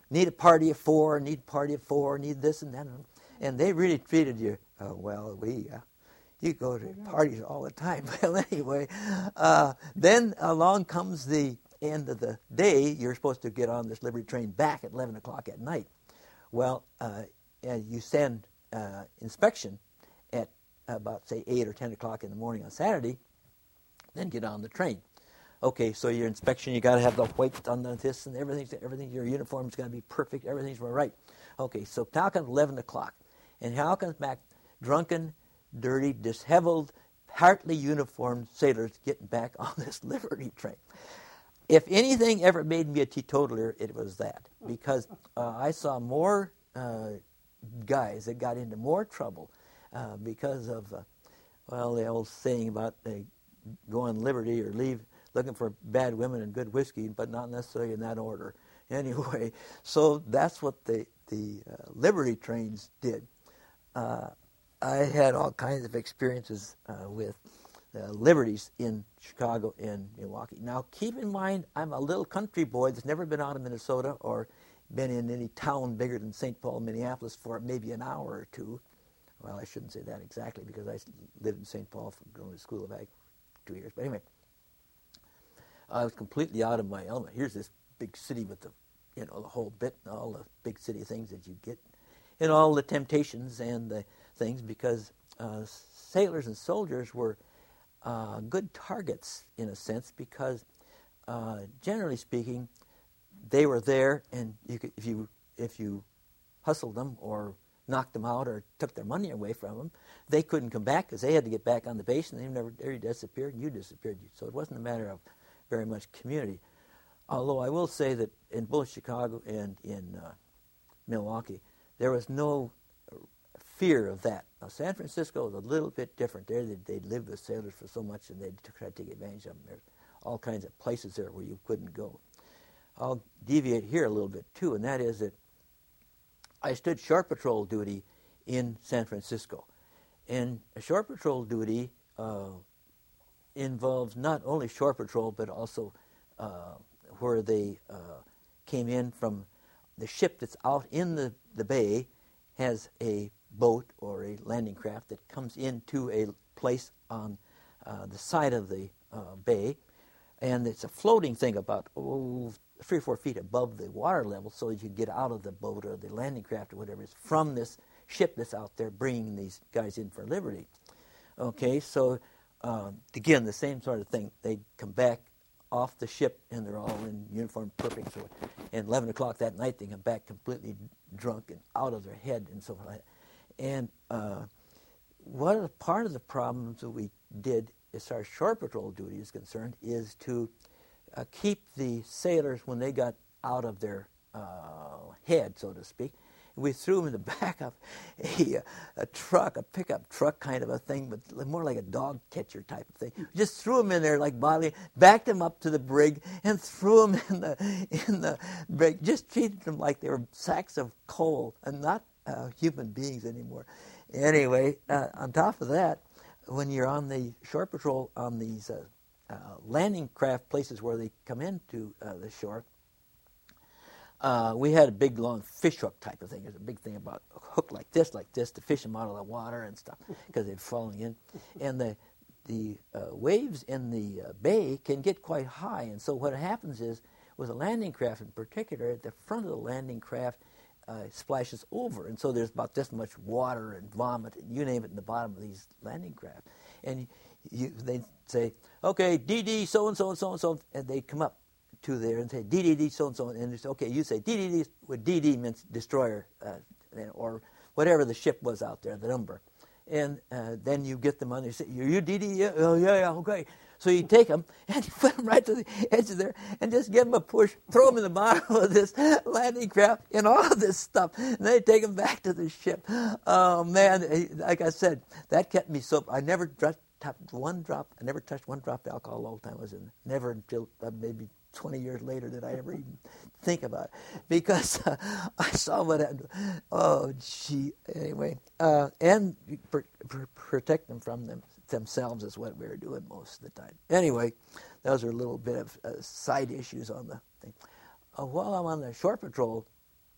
need a party of four, need a party of four, need this and that. And they really treated you, uh, well, we, uh, you go to parties all the time. Well, anyway, uh, then along comes the end of the day. You're supposed to get on this Liberty train back at eleven o'clock at night. Well, uh, and you send uh, inspection at about, say, eight or ten o'clock in the morning on Saturday, then get on the train. Okay, so your inspection, you got to have the white on the this and everything. Everything, your uniform's got to be perfect. Everything's right. Okay, so now comes eleven o'clock, and Hal comes back, drunken, dirty, disheveled, partly uniformed sailors getting back on this Liberty train. If anything ever made me a teetotaler, it was that, because uh, I saw more uh, guys that got into more trouble uh, because of, uh, well, the old saying about uh, go on Liberty or leave looking for bad women and good whiskey, but not necessarily in that order. Anyway, so that's what the, the uh, Liberty trains did. Uh, I had all kinds of experiences uh, with uh, Liberties in Chicago and Milwaukee. Now, keep in mind, I'm a little country boy that's never been out of Minnesota or been in any town bigger than Saint Paul, Minneapolis for maybe an hour or two. Well, I shouldn't say that exactly because I lived in Saint Paul for going to School of Ag for two years. But anyway, I was completely out of my element. Here's this big city with the, you know, the whole bit and all the big city things that you get, and all the temptations and the things, because uh, sailors and soldiers were uh, good targets in a sense, because uh, generally speaking, they were there, and you could, if you if you hustled them or knocked them out or took their money away from them, they couldn't come back because they had to get back on the base, and they never they disappeared, and you disappeared. So it wasn't a matter of very much community. Although I will say that in both Chicago and in uh, Milwaukee, there was no fear of that. Now, San Francisco was a little bit different. There, they'd, they'd lived with sailors for so much, and they'd try to take advantage of them. There's all kinds of places there where you couldn't go. I'll deviate here a little bit, too, and that is that I stood shore patrol duty in San Francisco. And shore patrol duty uh, involves not only shore patrol, but also uh, where they uh, came in from the ship that's out in the, the bay has a boat or a landing craft that comes into a place on uh, the side of the uh, bay, and it's a floating thing about oh, three or four feet above the water level, so that you get out of the boat or the landing craft or whatever it is from this ship that's out there bringing these guys in for Liberty. Okay, so um, again, the same sort of thing. They come back off the ship, and they're all in uniform, perfect. So, and eleven o'clock that night, they come back completely drunk and out of their head and so forth. And uh, what a part of the problems that we did, as far as shore patrol duty is concerned, is to uh, keep the sailors, when they got out of their uh, head, so to speak, we threw them in the back of a, a truck, a pickup truck kind of a thing, but more like a dog catcher type of thing. Just threw them in there like bodily, backed them up to the brig, and threw them in the in the brig. Just treated them like they were sacks of coal and not uh, human beings anymore. Anyway, uh, on top of that, when you're on the shore patrol on these uh, uh, landing craft places where they come into uh, the shore, Uh, we had a big, long fish hook type of thing. There's a big thing about a hook like this, like this, to fish them out of the water and stuff because they'd fallen in. And the the uh, waves in the uh, bay can get quite high. And so what happens is, with a landing craft in particular, the front of the landing craft uh, splashes over. And so there's about this much water and vomit and you name it in the bottom of these landing craft. And you, they say, okay, D D so-and-so and so-and-so, and they come up to there and say D D D so and so, and it's okay. You say D D D. What D D means destroyer, uh, or whatever the ship was out there, the number, and uh, then you get them on. You say, "Are you D D?" Yeah, oh yeah, yeah, okay. So you take them and you put them right to the edge of there, and just give them a push, throw them in the bottom of this landing craft, and all of this stuff, and they take them back to the ship. Oh man, like I said, that kept me sober. I never touched one drop. I never touched one drop of alcohol all the time I was in there. Never until uh, maybe twenty years later did I ever even think about it, because uh, I saw what happened. Oh, gee. Anyway, uh, and pr- pr- protect them from them themselves is what we were doing most of the time. Anyway, those are a little bit of uh, side issues on the thing. Uh, while I'm on the shore patrol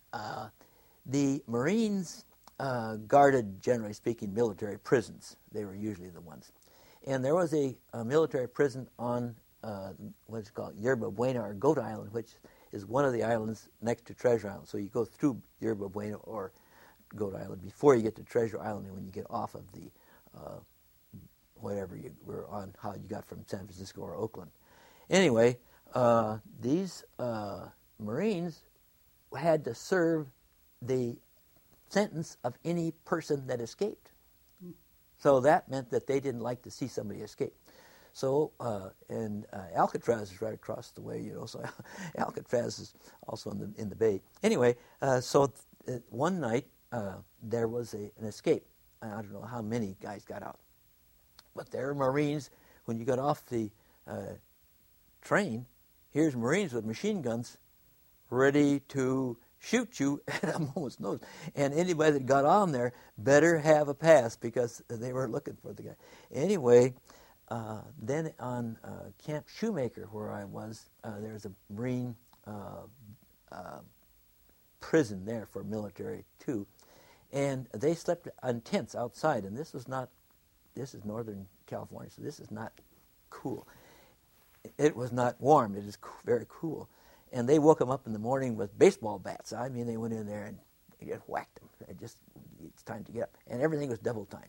uh, the Marines uh, guarded, generally speaking, military prisons. They were usually the ones. And there was a, a military prison on uh, what's called Yerba Buena, or Goat Island, which is one of the islands next to Treasure Island. So you go through Yerba Buena or Goat Island before you get to Treasure Island, and when you get off of the uh, whatever you were on, how you got from San Francisco or Oakland. Anyway, uh, these uh, Marines had to serve the sentence of any person that escaped. So that meant that they didn't like to see somebody escape. So, uh, and uh, Alcatraz is right across the way, you know, so Alcatraz is also in the in the bay. Anyway, uh, so th- one night uh, there was a, an escape. I don't know how many guys got out. But there are Marines, when you got off the uh, train, here's Marines with machine guns ready to shoot you at a moment's notice. And anybody that got on there better have a pass because they were looking for the guy. Anyway, uh, then on uh, Camp Shoemaker, where I was, uh, there's a Marine uh, uh, prison there for military, too. And they slept on tents outside, and this was not This is Northern California, so this is not cool. It was not warm. It is co- very cool. And they woke them up in the morning with baseball bats. I mean, they went in there and just whacked them. It just, it's time to get up. And everything was double time.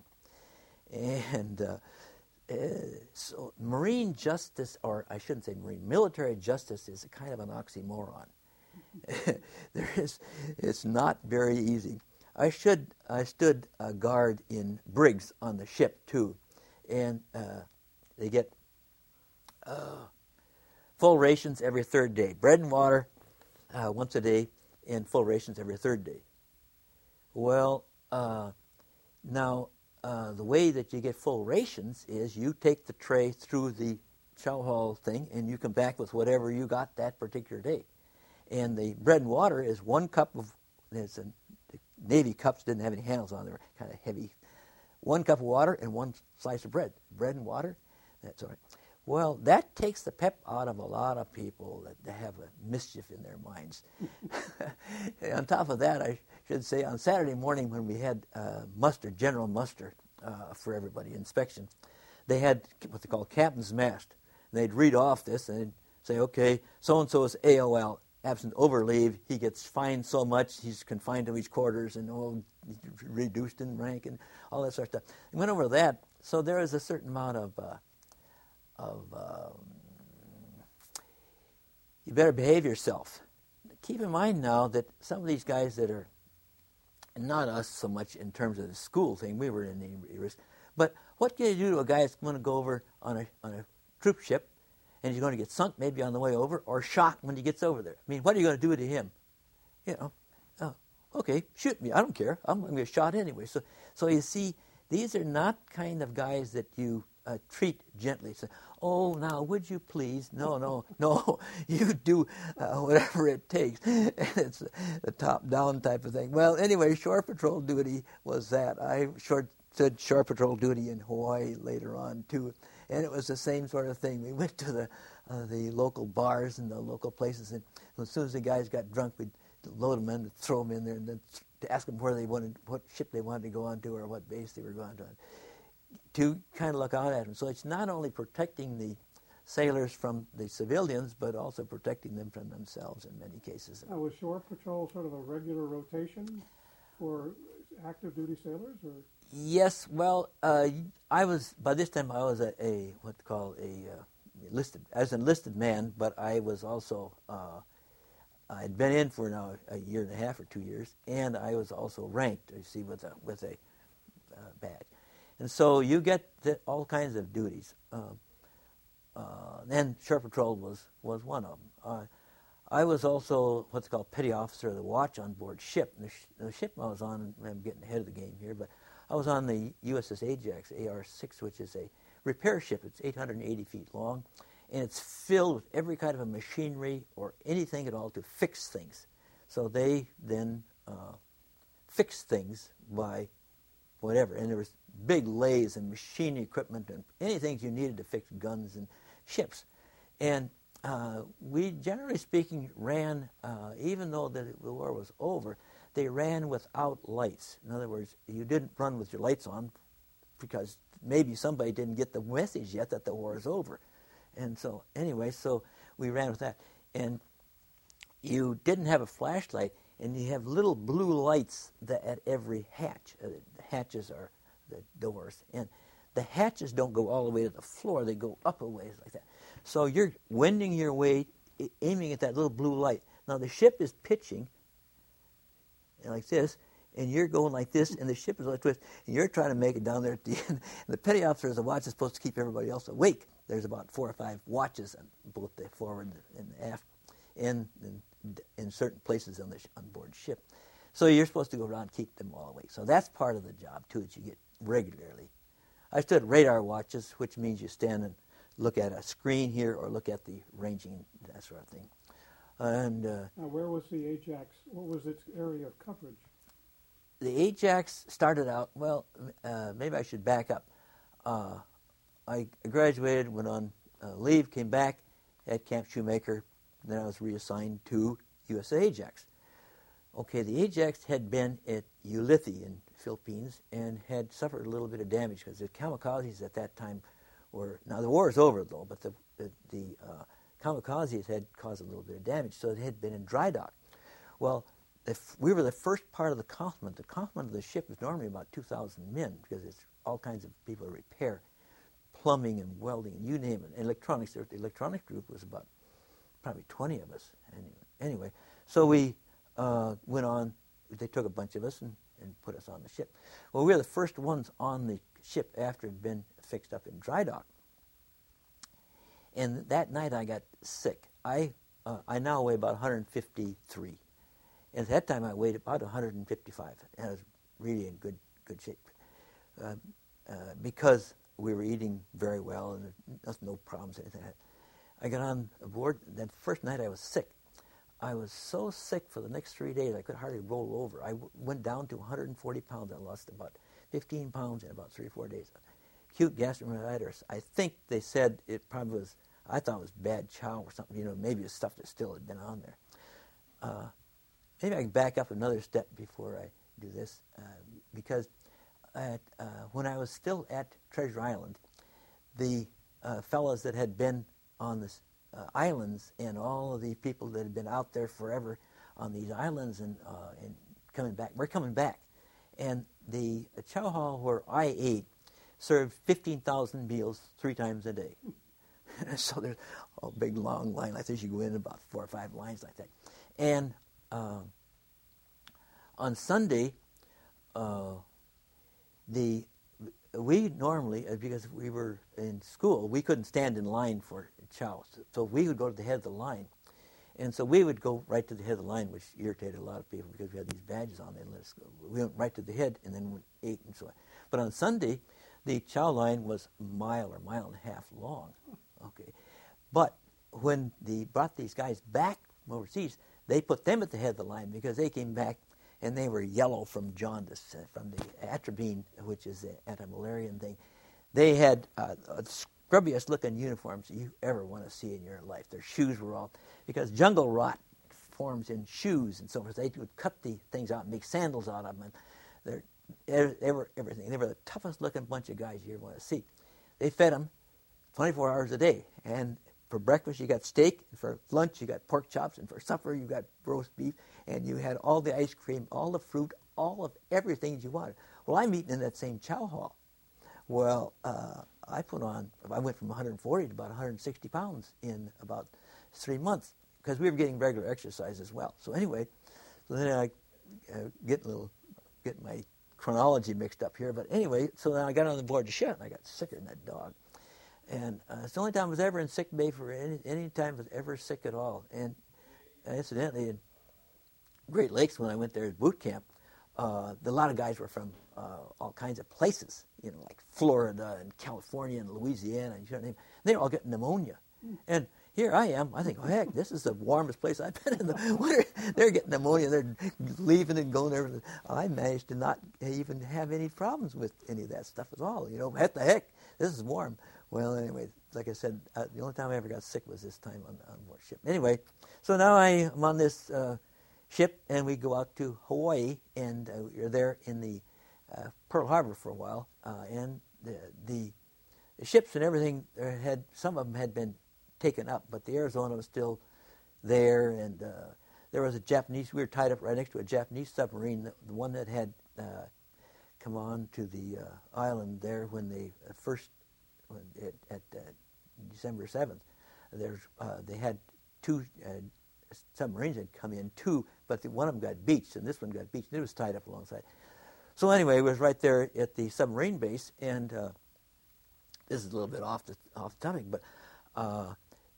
And uh, uh, so Marine justice, or I shouldn't say Marine, military justice is a kind of an oxymoron. there is, it's not very easy. I should. I stood uh, guard in brigs on the ship too, and uh, they get uh, full rations every third day, bread and water uh, once a day, and full rations every third day. Well, uh, now uh, the way that you get full rations is you take the tray through the chow hall thing, and you come back with whatever you got that particular day. And the bread and water is one cup of. It's a Navy cups didn't have any handles on them. They were kind of heavy. One cup of water and one slice of bread. Bread and water, that's all right. Well, that takes the pep out of a lot of people that they have a mischief in their minds. On top of that, I should say, on Saturday morning when we had uh, muster, general muster uh, for everybody, inspection, they had what they call captain's mast. And they'd read off this and they'd say, okay, so-and-so is A O L. Absent over leave, he gets fined so much, he's confined to his quarters and oh, reduced in rank and all that sort of stuff. I went over that, so there is a certain amount of, uh, of um, you better behave yourself. Keep in mind now that some of these guys that are, not us so much in terms of the school thing, we were in the risk, but what can you do to a guy that's going to go over on a on a troop ship and he's going to get sunk maybe on the way over or shot when he gets over there? I mean, what are you going to do to him? You know, oh, okay, shoot me. I don't care. I'm going to get shot anyway. So, so you see, these are not kind of guys that you uh, treat gently. So, oh, now, would you please? No, no, no. You do uh, whatever it takes. It's a top-down type of thing. Well, anyway, shore patrol duty was that. I short said shore patrol duty in Hawaii later on, too. And it was the same sort of thing. We went to the uh, the local bars and the local places, and as soon as the guys got drunk, we'd load them in and throw them in there, and then to ask them where they wanted, what ship they wanted to go on to, or what base they were going to, to kind of look out at them. So it's not only protecting the sailors from the civilians, but also protecting them from themselves in many cases. Now, was shore patrol sort of a regular rotation for active duty sailors, or? Yes, well, uh, I was, by this time I was a, a what to call a uh, enlisted, as an enlisted man, but I was also, uh, I had been in for now a year and a half or two years, and I was also ranked, you see, with a, with a uh, badge. And so you get the, all kinds of duties. Uh, uh, and shore patrol was, was one of them. Uh, I was also what's called petty officer of the watch on board ship. And the, sh- the ship I was on, I'm getting ahead of the game here, but I was on the U S S Ajax A R six, which is a repair ship. It's eight hundred eighty feet long, and it's filled with every kind of a machinery or anything at all to fix things. So they then uh, fixed things by whatever. And there was big lathes and machine equipment and anything you needed to fix guns and ships. And uh, we, generally speaking, ran, uh, even though the, the war was over, they ran without lights. In other words, you didn't run with your lights on because maybe somebody didn't get the message yet that the war is over. And so, anyway, so we ran with that. And you didn't have a flashlight, and you have little blue lights that at every hatch. Uh, the hatches are the doors. And the hatches don't go all the way to the floor. They go up a ways like that. So you're wending your way, aiming at that little blue light. Now, the ship is pitching like this, and you're going like this, and the ship is like twist, and you're trying to make it down there at the end. And the petty officer, as a watch, is supposed to keep everybody else awake. There's about four or five watches on both the forward and the aft, and in, in certain places on the sh- on board ship. So you're supposed to go around and keep them all awake. So that's part of the job, too, that you get regularly. I stood radar watches, which means you stand and look at a screen here or look at the ranging, that sort of thing. And uh, Now, where was the Ajax? What was its area of coverage? the Ajax started out, well, uh, maybe I should back up. Uh, I graduated, went on uh, leave, came back at Camp Shoemaker. Then I was reassigned to U S A Ajax. Okay, the Ajax had been at Ulithi in the Philippines and had suffered a little bit of damage because the kamikazes at that time were, now the war is over though, but the, the, the uh, kamikazes had caused a little bit of damage, so it had been in dry dock. Well, if we were the first part of the complement. The complement of the ship is normally about two thousand men because it's all kinds of people to repair, plumbing and welding and you name it. And electronics, the electronics group was about probably twenty of us. Anyway, anyway so we uh, went on. They took a bunch of us and, and put us on the ship. Well, we were the first ones on the ship after it had been fixed up in dry dock. And that night I got sick. I uh, I now weigh about one hundred fifty-three. And at that time I weighed about one hundred fifty-five. And I was really in good good shape. Uh, uh, because we were eating very well and there was no problems or anything like that. I got on board. That first night I was sick. I was so sick for the next three days I could hardly roll over. I w- went down to one hundred forty pounds. I lost about fifteen pounds in about three or four days. Acute gastroenteritis. I think they said it probably was, I thought it was bad chow or something, you know, maybe the stuff that still had been on there. Uh, maybe I can back up another step before I do this, uh, because at, uh, when I was still at Treasure Island, the uh, fellows that had been on the uh, islands and all of the people that had been out there forever on these islands and, uh, and coming back, we're coming back. And the uh, chow hall where I ate served fifteen thousand meals three times a day. So there's a big long line like this. You go in about four or five lines like that. And uh, on Sunday, uh, the we normally, because we were in school, we couldn't stand in line for chow. So we would go to the head of the line. And so we would go right to the head of the line, which irritated a lot of people because we had these badges on. They let us go. We went right to the head and then we ate and so on. But on Sunday, the chow line was a mile or mile and a half long. Okay, but when they brought these guys back from overseas, they put them at the head of the line because they came back and they were yellow from jaundice, uh, from the atropine, which is the anti-malarian thing. They had uh, the scrubbiest looking uniforms you ever want to see in your life. Their shoes were all, because jungle rot forms in shoes and so forth. They would cut the things out and make sandals out of them. And they're, they were everything. They were the toughest looking bunch of guys you ever want to see. They fed them twenty-four hours a day. And for breakfast, you got steak. And for lunch, you got pork chops. And for supper, you got roast beef. And you had all the ice cream, all the fruit, all of everything you wanted. Well, I'm eating in that same chow hall. Well, uh, I put on, I went from one hundred forty to about one hundred sixty pounds in about three months because we were getting regular exercise as well. So anyway, so then I uh, get a little, get my chronology mixed up here. But anyway, so then I got on the board of ship and I got sicker than that dog. And uh, it's the only time I was ever in sick bay for any, any time I was ever sick at all. And uh, incidentally, in Great Lakes, when I went there at boot camp, uh, a lot of guys were from uh, all kinds of places, you know, like Florida and California and Louisiana, and you know, they were all getting pneumonia. Mm. And here I am. I think, oh, heck, this is the warmest place I've been in the winter. They're getting pneumonia. They're leaving and going there. I managed to not even have any problems with any of that stuff at all. You know, what the heck, this is warm. Well, anyway, like I said, uh, the only time I ever got sick was this time on, on board ship. Anyway, so now I am on this uh, ship, and we go out to Hawaii, and uh, we're there in the uh, Pearl Harbor for a while, uh, and the, the the ships and everything uh, had, some of them had been taken up, but the Arizona was still there, and uh, there was a Japanese, we were tied up right next to a Japanese submarine, the, the one that had uh, come on to the uh, island there when they uh, first, when it, at uh, December seventh, there's, uh, they had two uh, submarines had come in, two, but the, one of them got beached, and this one got beached, and it was tied up alongside. So anyway, it was right there at the submarine base, and uh, this is a little bit off the off the topic, but uh,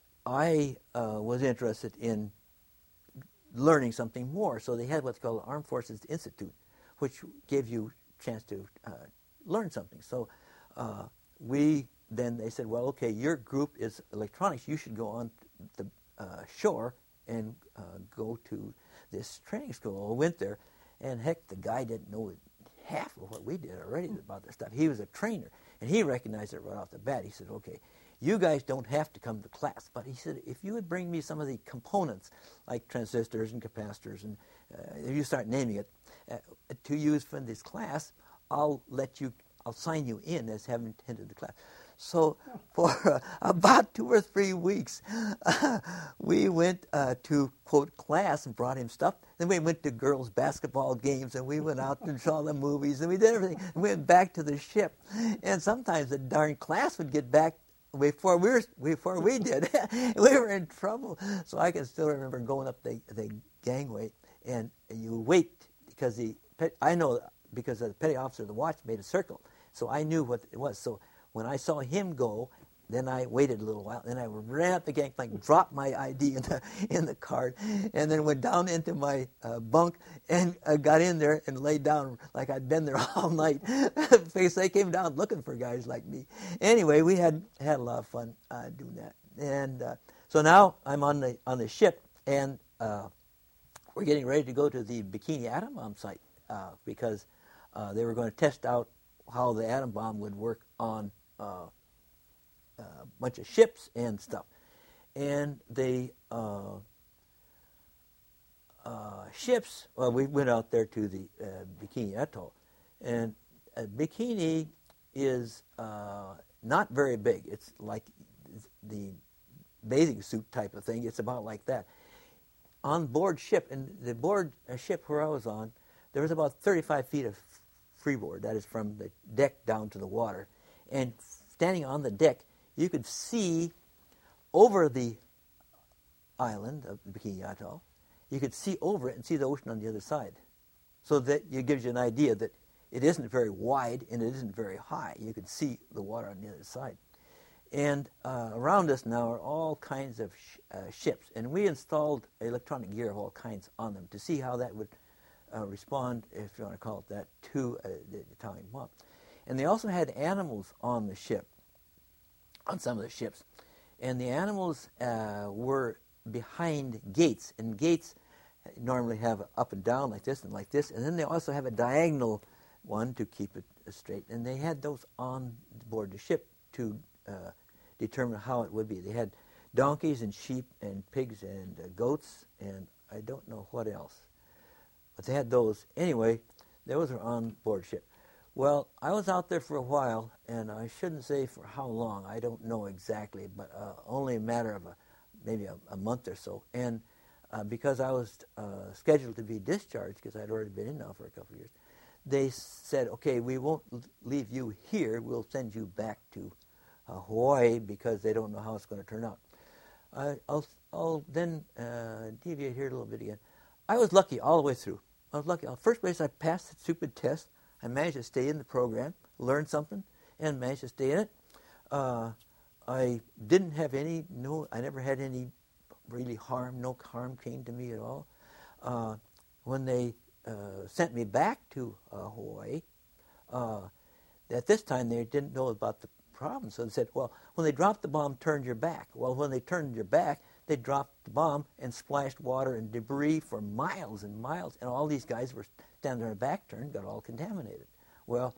I uh, was interested in learning something more. So they had what's called the Armed Forces Institute, which gave you a chance to uh, learn something. So uh, we then they said, well, okay, your group is electronics. You should go on the uh, shore and uh, go to this training school. I went there, and heck, the guy didn't know half of what we did already about this stuff. He was a trainer, and he recognized it right off the bat. He said, okay, you guys don't have to come to class, but he said, if you would bring me some of the components, like transistors and capacitors, and uh, if you start naming it, uh, to use for this class, I'll let you, I'll sign you in as having attended the class. So for uh, about two or three weeks, uh, we went uh, to, quote, class and brought him stuff. Then we went to girls' basketball games, and we went out and saw the movies, and we did everything. And we went back to the ship. And sometimes the darn class would get back before we were, before we did. We were in trouble. So I can still remember going up the, the gangway, and you wait, because the I know because the petty officer of the watch made a circle. So I knew what it was. So when I saw him go, then I waited a little while. Then I ran up the gangplank, dropped my I D in the in the cart, and then went down into my uh, bunk and uh, got in there and laid down like I'd been there all night because they came down looking for guys like me. Anyway, we had had a lot of fun uh, doing that. And uh, so now I'm on the on the ship, and uh, we're getting ready to go to the Bikini Atom Bomb site uh, because uh, they were going to test out how the atom bomb would work on Uh, a bunch of ships and stuff. And the uh, uh, ships, well, we went out there to the uh, Bikini Atoll. And uh, Bikini is uh, not very big. It's like the bathing suit type of thing. It's about like that. On board ship, and the board uh, ship where I was on, there was about thirty-five feet of freeboard. That is from the deck down to the water. And standing on the deck, you could see over the island of Bikini Atoll. You could see over it and see the ocean on the other side. So that it gives you an idea that it isn't very wide and it isn't very high. You could see the water on the other side. And uh, around us now are all kinds of sh- uh, ships. And we installed electronic gear of all kinds on them to see how that would uh, respond, if you want to call it that, to uh, the atomic bomb. And they also had animals on the ship, on some of the ships. And the animals uh, were behind gates. And gates normally have up and down like this and like this. And then they also have a diagonal one to keep it straight. And they had those on board the ship to uh, determine how it would be. They had donkeys and sheep and pigs and uh, goats and I don't know what else. But they had those. Anyway, those were on board ship. Well, I was out there for a while, and I shouldn't say for how long. I don't know exactly, but uh, only a matter of a, maybe a, a month or so. And uh, because I was uh, scheduled to be discharged, because I'd already been in now for a couple of years, they said, okay, we won't leave you here. We'll send you back to uh, Hawaii because they don't know how it's going to turn out. I, I'll, I'll then uh, deviate here a little bit again. I was lucky all the way through. I was lucky. First place, I passed the stupid test. I managed to stay in the program, learn something, and managed to stay in it. Uh, I didn't have any, no, I never had any really harm, no harm came to me at all. Uh, when they uh, sent me back to uh, Hawaii, uh, at this time they didn't know about the problem, so they said, well, when they dropped the bomb, turn your back. Well, when they turned your back, they dropped the bomb and splashed water and debris for miles and miles, and all these guys were standing on their back turned, got all contaminated. Well,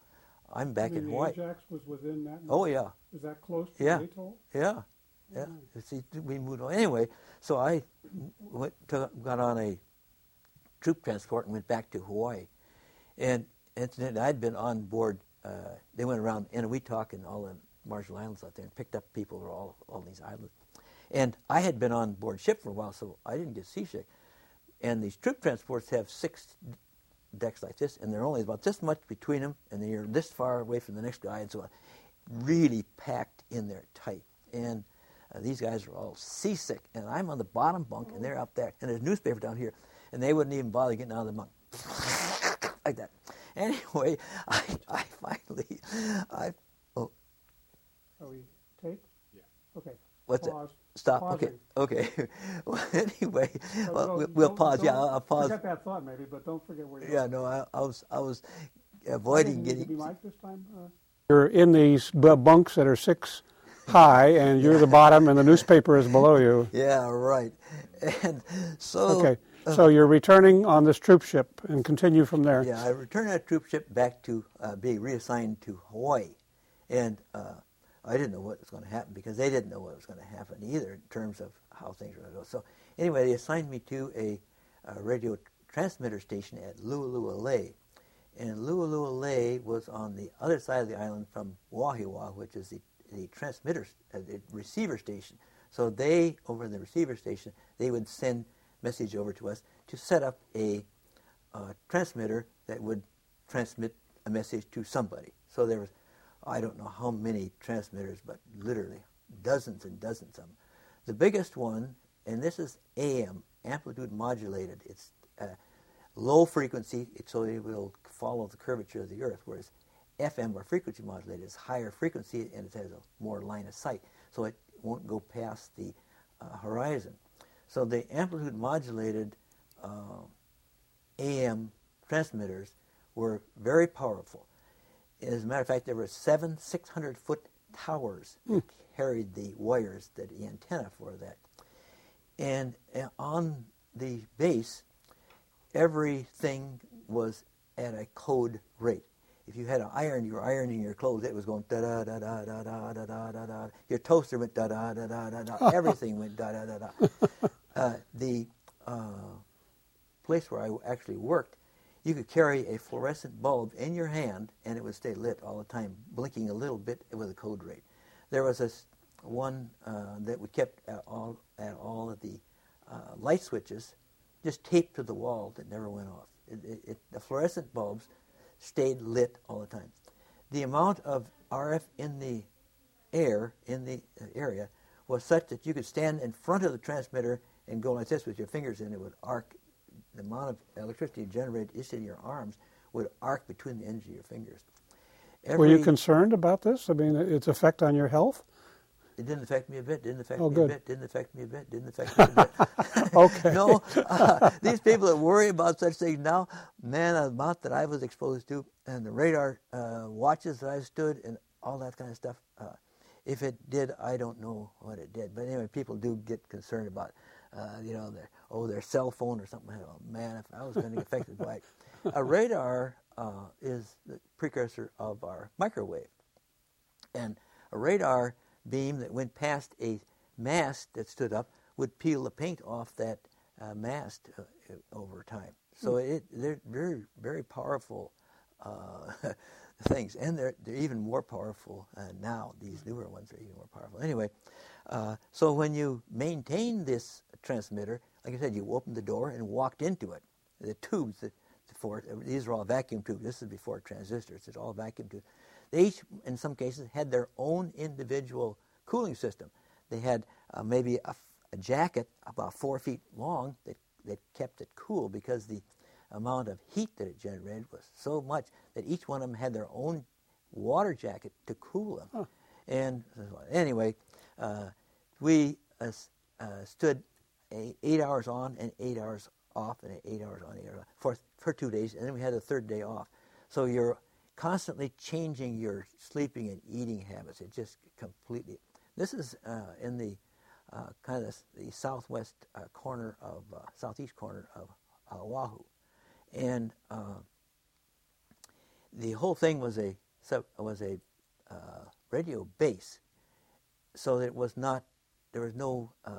I'm back I mean, in the Hawaii. Ajax was within that. Oh yeah, Is that close to Yeah. the atoll? yeah, yeah. Oh. See, we moved on anyway. So I went to, got on a troop transport and went back to Hawaii. And incidentally, I'd been on board. Uh, they went around Inuitak and all the Marshall Islands out there and picked up people from all all these islands. And I had been on board ship for a while, so I didn't get seasick. And these troop transports have six decks like this, and they're only about this much between them, and they're this far away from the next guy, and so on. Really packed in there tight. And uh, these guys are all seasick, and I'm on the bottom bunk, and they're up there, and there's newspaper down here, and they wouldn't even bother getting out of the bunk. Like that. Anyway, I, I finally, I, oh, Are we tape? Yeah. Okay. what's it? Pause. Stop. Pausing. Okay. Okay. Well, anyway, Uh, well, don't- we'll, we'll don't- pause. Yeah, don't I'll, I'll pause. Forget that thought, maybe, but don't forget where you're Yeah, no, I, I was, I was I avoiding didn't need to getting. be mic'd this time. Uh, You're in these bu- bunks that are six high, and you're the bottom, and the newspaper is below you. Yeah, right. And so. Okay, so you're returning on this troop ship and continue from there. Yeah, I returned that troop ship back to uh, being reassigned to Hawaii, and uh, I didn't know what was going to happen because they didn't know what was going to happen either in terms of how things were going to go. So anyway, they assigned me to a, a radio transmitter station at Lualualei, and Lualualei was on the other side of the island from Wahiawa, which is the the transmitter, uh, the receiver station. So they, over in the receiver station, they would send message over to us to set up a uh, transmitter that would transmit a message to somebody. So there was, I don't know how many transmitters, but literally dozens and dozens of them. The biggest one, and this is A M, amplitude modulated. It's uh, low frequency, so it will follow the curvature of the Earth, whereas F M, or frequency modulated, is higher frequency and it has a more line of sight, so it won't go past the uh, horizon. So the amplitude modulated uh, A M transmitters were very powerful. As a matter of fact, there were seven six hundred foot towers that carried the wires, that the antenna for that. And uh, on the base, everything was at a code rate. If you had an iron, you were ironing your clothes, it was going da da da da da da da da da da. Your toaster went da da da da da da. Everything went da da da da. Uh, the uh, place where I actually worked, you could carry a fluorescent bulb in your hand, and it would stay lit all the time, blinking a little bit with a code rate. There was this one uh, that we kept at all at all of the uh, light switches, just taped to the wall that never went off. It, it, it, the fluorescent bulbs stayed lit all the time. The amount of R F in the air, in the area, was such that you could stand in front of the transmitter and go like this with your fingers, and it would arc. The amount of electricity generated just in your arms would arc between the ends of your fingers. Every, Were you concerned about this? I mean, its effect on your health? It didn't affect me a bit, didn't affect Oh, me good. a bit, didn't affect me a bit, didn't affect me a bit. Okay. No, uh, these people that worry about such things now, man, the amount that I was exposed to, and the radar uh, watches that I stood, and all that kind of stuff, uh, if it did, I don't know what it did. But anyway, people do get concerned about, uh, you know, their, oh, their cell phone or something. Oh, man, if I was going to get affected by it. A radar uh, is the precursor of our microwave. And a radar beam that went past a mast that stood up would peel the paint off that uh, mast uh, over time. So it, they're very, very powerful uh, things, and they're they're even more powerful uh, now. These newer ones are even more powerful. Anyway, uh, so when you maintain this transmitter, like I said, you opened the door and walked into it. The tubes that for it, these are all vacuum tubes. This is before transistors. It's all vacuum tubes. They each, in some cases, had their own individual cooling system. They had uh, maybe a, a jacket about four feet long that, that kept it cool because the amount of heat that it generated was so much that each one of them had their own water jacket to cool them. Huh. And anyway, uh, we uh, uh, stood a, eight hours on and eight hours off, and eight hours on, eight hours off for, for two days, and then we had a third day off. So you're constantly changing your sleeping and eating habits. It just completely. This is uh, in the uh, kind of the southwest uh, corner of uh, southeast corner of uh, Oahu, and uh, the whole thing was a sub, was a uh, radio base, so that it was not, there was no uh,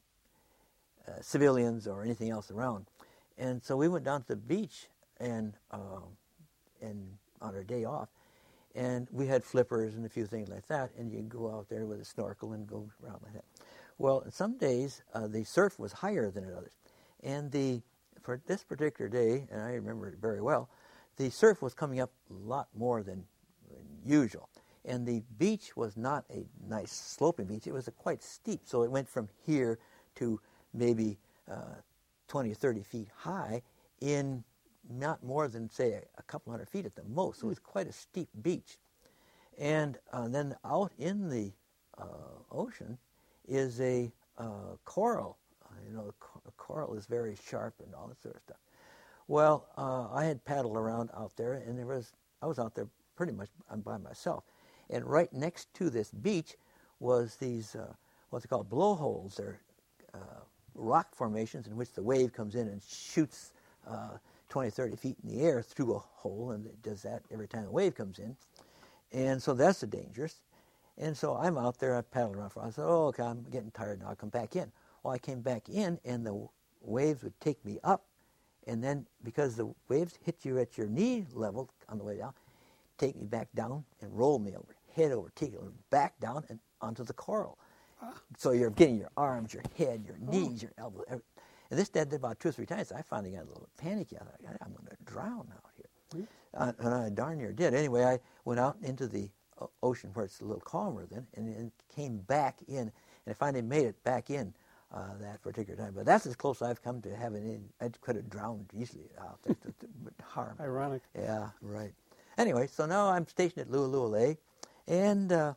uh, civilians or anything else around. And so we went down to the beach and uh, and on our day off, and we had flippers and a few things like that, and you go out there with a snorkel and go around like that. Well, some days uh, the surf was higher than at others, and the for this particular day, and I remember it very well, the surf was coming up a lot more than usual, and the beach was not a nice sloping beach. It was a quite steep, so it went from here to maybe uh, twenty or thirty feet high in not more than, say, a, a couple hundred feet at the most. So it was quite a steep beach. And uh, then out in the uh, ocean is a uh, coral. Uh, you know, co- coral is very sharp and all that sort of stuff. Well, uh, I had paddled around out there, and there was I was out there pretty much by myself. And right next to this beach was these, uh, what they call blowholes. They're uh, rock formations in which the wave comes in and shoots uh, twenty, thirty feet in the air through a hole, and it does that every time the wave comes in. And so that's dangerous. And so I'm out there, I paddled around for a while. I said, oh, okay, I'm getting tired now, I'll come back in. Well, I came back in, and the waves would take me up, and then because the waves hit you at your knee level on the way down, take me back down and roll me over, head over, take it back down and onto the coral. Ah. So you're getting your arms, your head, your knees, oh. your elbows, everything. And this did about two or three times. I finally got a little panicky. I thought, I'm going to drown out here. Mm-hmm. Uh, and I darn near did. Anyway, I went out into the uh, ocean where it's a little calmer then, and then came back in. And I finally made it back in uh, that particular time. But that's as close I've come to having it. I could have drowned easily out there. But harm. Ironic. Yeah, right. Anyway, so now I'm stationed at Lualua, and uh,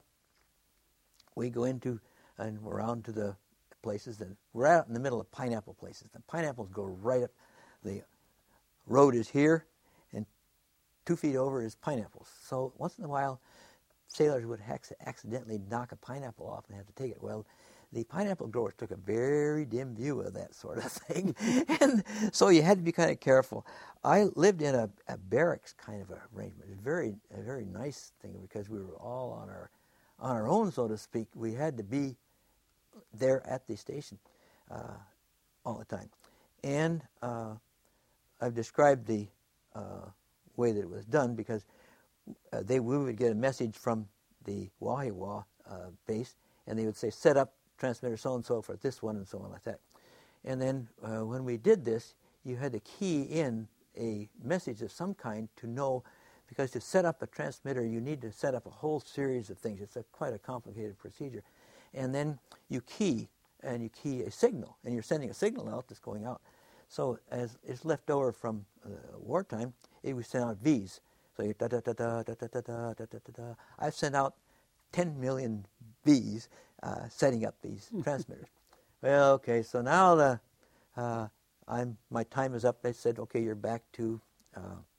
we go into and we're around to the places, and we're out in the middle of pineapple places. The pineapples go right up. The road is here, and two feet over is pineapples. So once in a while, sailors would accidentally knock a pineapple off and have to take it. Well, the pineapple growers took a very dim view of that sort of thing, and so you had to be kind of careful. I lived in a, a barracks kind of arrangement. It was very, a very nice thing because we were all on our, on our own, so to speak. We had to be there at the station uh, all the time. And uh, I've described the uh, way that it was done because uh, they we would get a message from the Wahiawa uh, base, and they would say, set up transmitter so-and-so for this one and so on like that. And then uh, when we did this, you had to key in a message of some kind to know, because to set up a transmitter, you need to set up a whole series of things. It's a, quite a complicated procedure. And then you key, and you key a signal, and you're sending a signal out that's going out. So as it's left over from uh, wartime, it would send out V's. So you da da da da da da da da da da da. I've sent out ten million V's uh, setting up these transmitters. Well, okay, so now the uh, I'm my time is up. They said, okay, you're back to uh,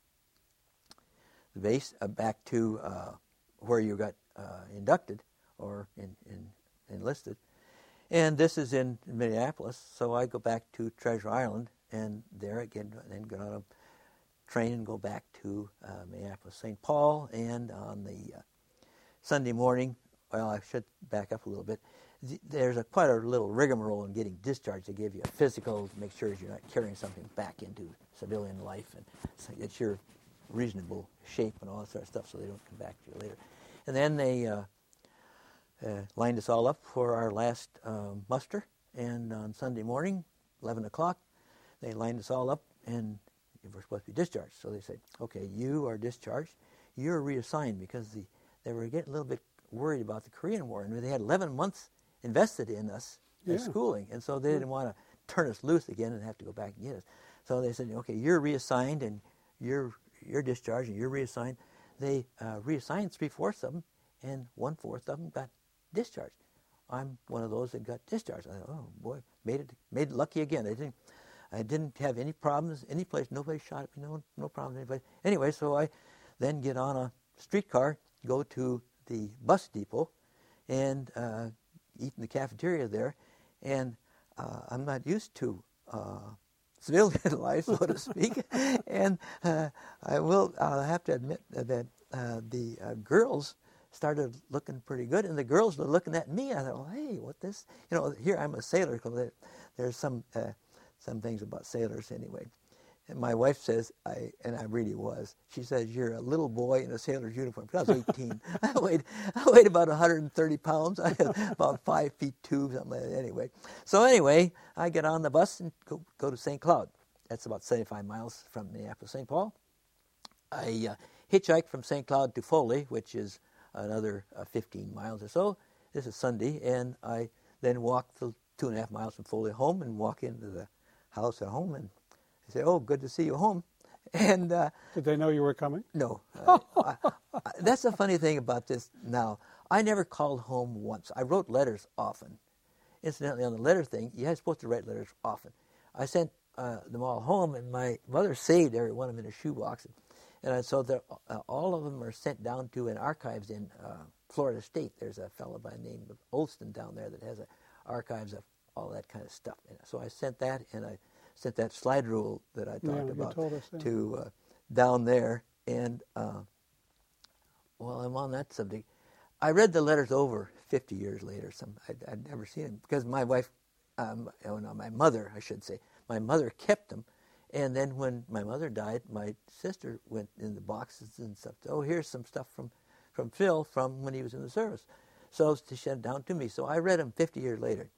the base, uh, back to uh, where you got uh, inducted or in, in enlisted, and this is in Minneapolis. So I go back to Treasure Island, and there again, then get on a train and go back to uh, Minneapolis, Saint Paul, and on the uh, Sunday morning. Well, I should back up a little bit. There's a quite a little rigmarole in getting discharged. They give you a physical to make sure you're not carrying something back into civilian life, and so that you're reasonable shape and all that sort of stuff, so they don't come back to you later. And then they uh, uh, lined us all up for our last uh, muster, and on Sunday morning, eleven o'clock, they lined us all up, and we're supposed to be discharged. So they said, okay, you are discharged. You're reassigned, because the, they were getting a little bit worried about the Korean War, and they had eleven months invested in us yeah. as schooling, and so they didn't want to turn us loose again and have to go back and get us. So they said, okay, you're reassigned, and you're you're discharged, and you're reassigned. They uh, reassigned three-fourths of them, and one-fourth of them got discharged. I'm one of those that got discharged. I thought, oh boy, made it made it lucky again. I didn't I didn't have any problems any place. Nobody shot at me. No no problems anybody. Anyway, so I then get on a streetcar, go to the bus depot, and uh, eat in the cafeteria there. And uh, I'm not used to uh, civilian life, so to speak. And uh, I will I'll have to admit that uh, the uh, girls started looking pretty good, and the girls were looking at me. I thought, well, hey, what this? You know, here I'm a sailor. Cause there, there's some uh, some things about sailors anyway. And my wife says, I and I really was. She says, you're a little boy in a sailor's uniform. I was eighteen. I weighed I weighed about one hundred thirty pounds. I was about five feet two, something like that. Anyway, so anyway, I get on the bus and go go to Saint Cloud. That's about seventy-five miles from Minneapolis, Saint Paul. I uh, hitchhiked from Saint Cloud to Foley, which is another uh, fifteen miles or so. This is Sunday, and I then walk the two and a half miles from Foley home and walk into the house at home, and I say, "Oh, good to see you home." And uh, Did they know you were coming? no, uh, I, I, that's the funny thing about this. Now, I never called home once. I wrote letters often. Incidentally, on the letter thing, you're supposed to write letters often. I sent uh, them all home, and my mother saved every one of them in a shoebox. And I, so uh, all of them are sent down to an archives in uh, Florida State. There's a fellow by the name of Olston down there that has a archives of all that kind of stuff. And so I sent that, and I sent that slide rule that I talked Yeah, you about told us that. to uh, down there. And uh, while I'm on that subject, I read the letters over fifty years later. Some I'd, I'd never seen them because my wife, um, oh no, my mother, I should say, my mother kept them. And then when my mother died, my sister went in the boxes and stuff. Oh, here's some stuff from, from Phil from when he was in the service. So she sent it down to me. So I read them fifty years later.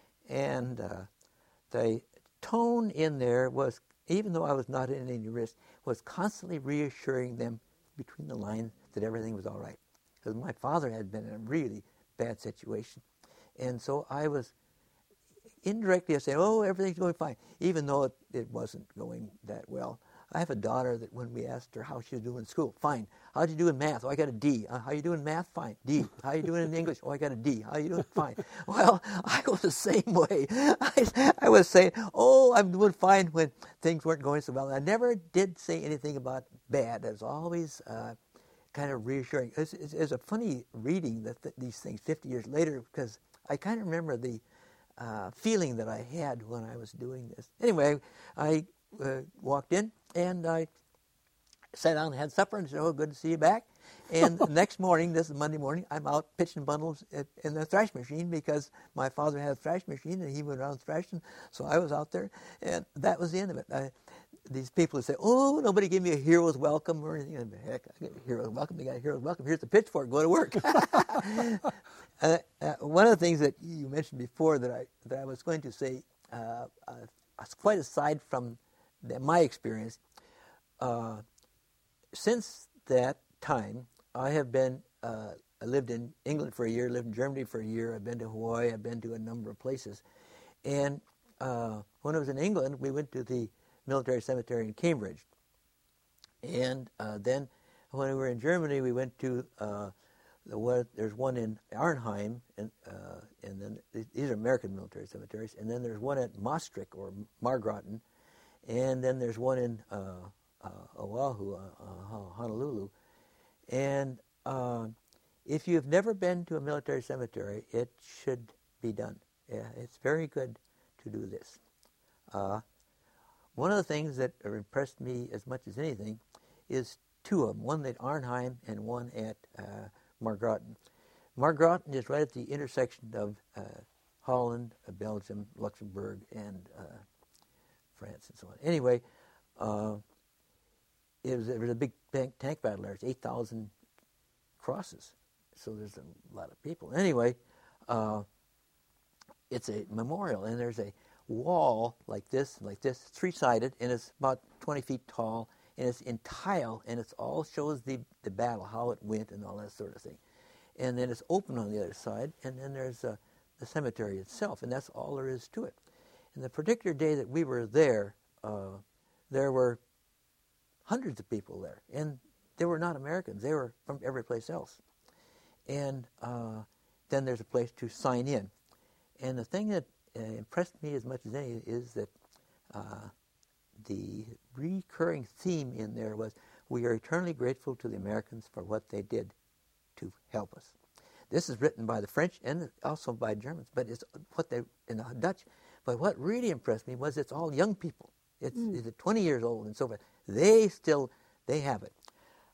And uh, the tone in there was, even though I was not in any risk, was constantly reassuring them between the lines that everything was all right. Because my father had been in a really bad situation. And so I was indirectly I say, oh, everything's going fine, even though it, it wasn't going that well. I have a daughter that when we asked her how she was doing in school, fine. How'd you do in math? Oh, I got a D. Uh, how you doing in math? Fine. D. How you doing in English? Oh, I got a D. How you doing? Fine. Well, I was the same way. I, I was saying, oh, I'm doing fine when things weren't going so well. I never did say anything about bad. It was always uh, kind of reassuring. It's, it's, it's a funny reading that th- these things fifty years later, because I kind of remember the Uh, feeling that I had when I was doing this. Anyway, I uh, walked in and I sat down and had supper and said, oh, good to see you back. And the next morning, this is Monday morning, I'm out pitching bundles at, in the thrash machine because my father had a thrash machine and he went around thrashing. So I was out there, and that was the end of it. I, these people would say, oh, nobody gave me a hero's welcome or anything. And heck, I get a hero's welcome. They got a hero's welcome. Here's the pitchfork. Go to work. uh, uh, one of the things that you mentioned before that I that I was going to say, uh, uh, quite aside from the, my experience, uh, since that time, I have been, uh, I lived in England for a year, lived in Germany for a year. I've been to Hawaii. I've been to a number of places. And uh, when I was in England, we went to the military cemetery in Cambridge. And uh, then when we were in Germany, we went to, uh, the one, there's one in Arnheim, and, uh, and then these are American military cemeteries, and then there's one at Maastricht or Margraten, and then there's one in uh, uh, Oahu, uh, uh, Honolulu. And uh, if you've never been to a military cemetery, it should be done. Yeah, it's very good to do this. Uh, One of the things that impressed me as much as anything is two of them, one at Arnheim and one at uh, Margraten. Margraten is right at the intersection of uh, Holland, uh, Belgium, Luxembourg, and uh, France, and so on. Anyway, uh, it, was, it was a big tank, tank battle there. It's eight thousand crosses, so there's a lot of people. Anyway, uh, it's a memorial, and there's a wall like this, like this, three-sided, and it's about twenty feet tall, and it's in tile, and it all shows the, the battle, how it went, and all that sort of thing. And then it's open on the other side, and then there's uh, the cemetery itself, and that's all there is to it. And the particular day that we were there, uh, there were hundreds of people there, and they were not Americans. They were from every place else. And uh, then there's a place to sign in. And the thing that Uh, impressed me as much as any is that uh, the recurring theme in there was, we are eternally grateful to the Americans for what they did to help us. This is written by the French and also by Germans, but it's what they in the Dutch. But what really impressed me was it's all young people. It's, mm. it's twenty years old and so forth. They still, they have it.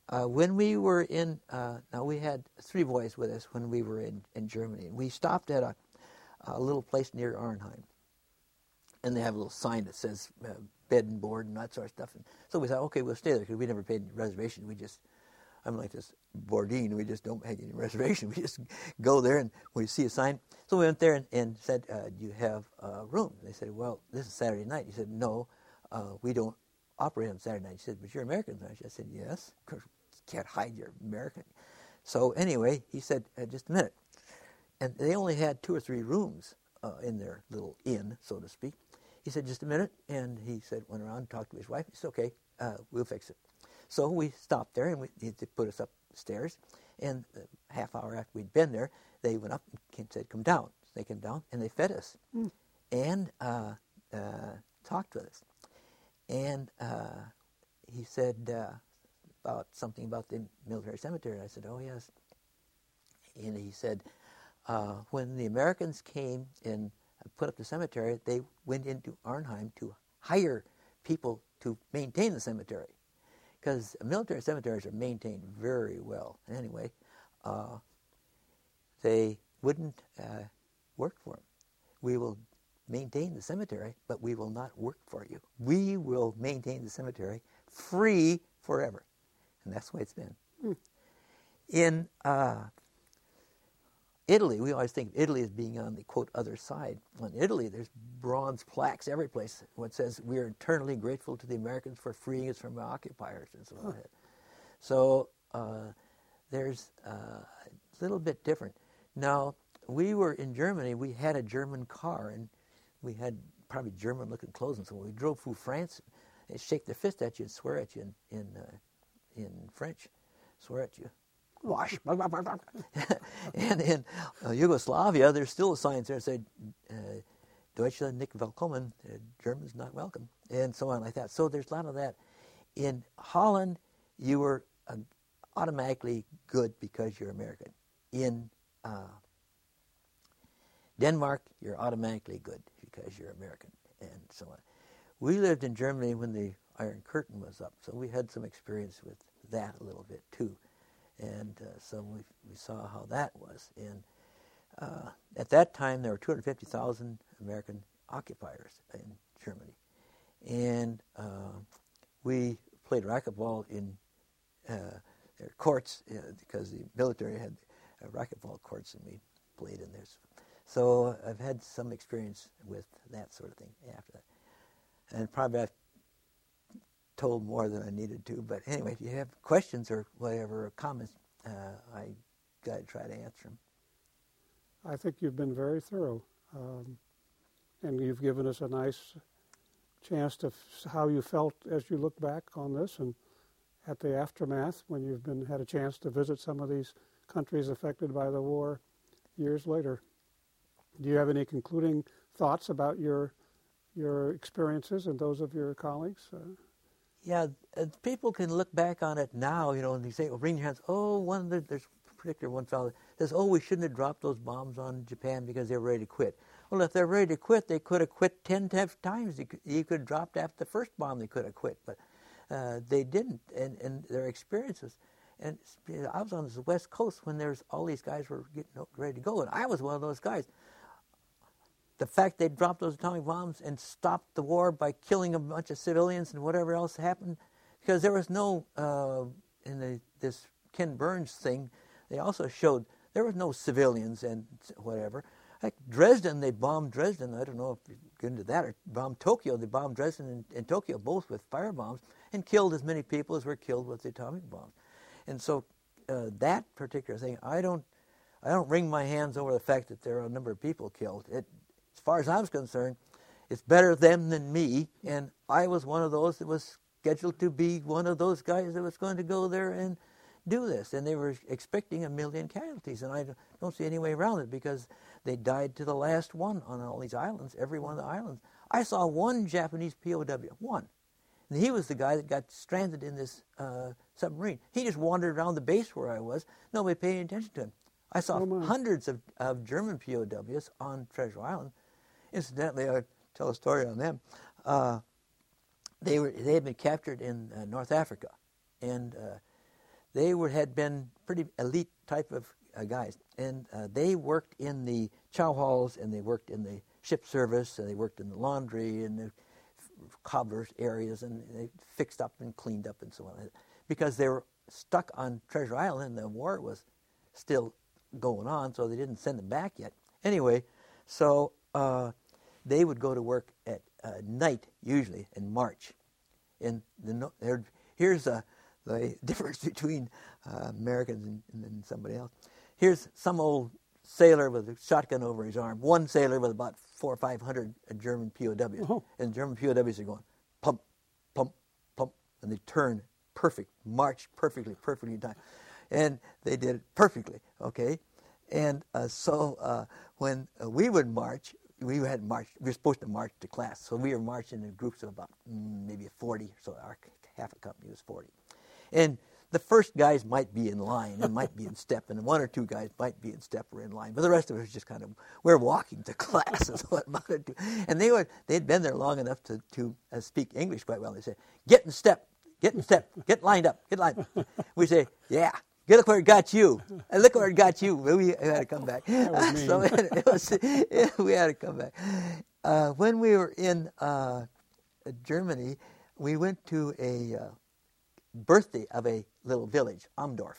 Uh, when we were in, uh, now we had three boys with us when we were in, in Germany. We stopped at a, a little place near Arnheim. And they have a little sign that says uh, bed and board and that sort of stuff. And so we thought, okay, we'll stay there because we never paid reservation. We just, I'm like this Bourdain, we just don't make any reservation. We just go there and we see a sign. So we went there and, and said, uh, do you have a room? They said, well, this is Saturday night. He said, no, uh, we don't operate on Saturday night. He said, but you're Americans, aren't you? I said, yes. Of course, you can't hide you're American. So anyway, he said, uh, just a minute. And they only had two or three rooms uh, in their little inn, so to speak. He said, just a minute. And he said, went around and talked to his wife. He said, okay, uh, we'll fix it. So we stopped there, and we, they put us upstairs. And a half hour after we'd been there, they went up and said, come down. So they came down, and they fed us mm. and uh, uh, talked with us. And uh, he said uh, about something about the military cemetery. I said, oh, yes. And he said, uh, when the Americans came and put up the cemetery, they went into Arnheim to hire people to maintain the cemetery. Because military cemeteries are maintained very well. Anyway, uh, they wouldn't uh, work for them. We will maintain the cemetery, but we will not work for you. We will maintain the cemetery free forever. And that's the way it's been. Hmm. In uh, Italy, we always think of Italy as being on the, quote, other side. In Italy, there's bronze plaques every place. What says, we are eternally grateful to the Americans for freeing us from our occupiers and so on. Huh. So uh, there's uh, a little bit different. Now, we were in Germany, we had a German car, and we had probably German-looking clothes, and so when we drove through France, they shake their fist at you and swear at you in, in, uh, in French, swear at you. Wash. And in uh, Yugoslavia, there's still a sign there that said, uh, Deutschland nicht willkommen, uh, Germans not welcome, and so on like that. So there's a lot of that. In Holland, you were uh, automatically good because you're American. In uh, Denmark, you're automatically good because you're American, and so on. We lived in Germany when the Iron Curtain was up, so we had some experience with that a little bit too. And uh, so we we saw how that was. And uh, at that time, there were two hundred fifty thousand American occupiers in Germany. And uh, we played racquetball in uh, their courts uh, because the military had uh, racquetball courts, and we played in theirs. So I've had some experience with that sort of thing after that. And probably I've told more than I needed to, but anyway, if you have questions or whatever, or comments, uh, I got to try to answer them. I think you've been very thorough, um, and you've given us a nice chance to f- how you felt as you look back on this and at the aftermath when you've been had a chance to visit some of these countries affected by the war years later. Do you have any concluding thoughts about your your experiences and those of your colleagues? Uh, Yeah, uh, people can look back on it now, you know, and they say, well, bring your hands. Oh, one the, there's a particular one fellow says, oh, we shouldn't have dropped those bombs on Japan because they were ready to quit. Well, if they're ready to quit, they could have quit ten times. You could, you could have dropped after the first bomb, they could have quit, but uh, they didn't, and, and their experiences. And I was on the West Coast when there's all these guys were getting ready to go, and I was one of those guys. The fact they dropped those atomic bombs and stopped the war by killing a bunch of civilians and whatever else happened, because there was no, uh, in the, this Ken Burns thing, they also showed there was no civilians and whatever. Like Dresden, they bombed Dresden. I don't know if you get into that, or bombed Tokyo. They bombed Dresden and, and Tokyo both with fire bombs and killed as many people as were killed with the atomic bombs. And so uh, that particular thing, I don't, I don't wring my hands over the fact that there are a number of people killed. It, As far as I was concerned, it's better them than me, and I was one of those that was scheduled to be one of those guys that was going to go there and do this, and they were expecting a million casualties, and I don't see any way around it because they died to the last one on all these islands, every one of the islands. I saw one Japanese P O W, one, and he was the guy that got stranded in this uh, submarine. He just wandered around the base where I was, nobody paid any attention to him. I saw oh hundreds of, of German P O Ws on Treasure Island. Incidentally, I'll tell a story on them. Uh, they were they had been captured in uh, North Africa, and uh, they were had been pretty elite type of uh, guys, and uh, they worked in the chow halls, and they worked in the ship service, and they worked in the laundry and the cobblers areas, and they fixed up and cleaned up and so on, because they were stuck on Treasure Island, and the war was still going on, so they didn't send them back yet. Anyway, so uh, they would go to work at uh, night usually and march. And the, here's uh, the difference between uh, Americans and, and somebody else. Here's some old sailor with a shotgun over his arm. One sailor with about four or five hundred German P O Ws. Oh. And German P O Ws are going pump, pump, pump, and they turn perfect, march perfectly, perfectly in time. And they did it perfectly, okay? And uh, so uh, when uh, we would march, we had marched, we were supposed to march to class. So we were marching in groups of about mm, maybe forty, so our half a company was forty. And the first guys might be in line and might be in step, and one or two guys might be in step or in line. But the rest of us just kind of, we're walking to class is what amounted to. And they were, they'd been there long enough to, to uh, speak English quite well. They said, get in step, get in step, get lined up, get lined up. We say, yeah. Get look where it got you. And look where it got you. We had to come back. That was mean. So it, it was, it, we had to come back. Uh, when we were in uh, Germany, we went to a uh, birthday of a little village, Amdorf.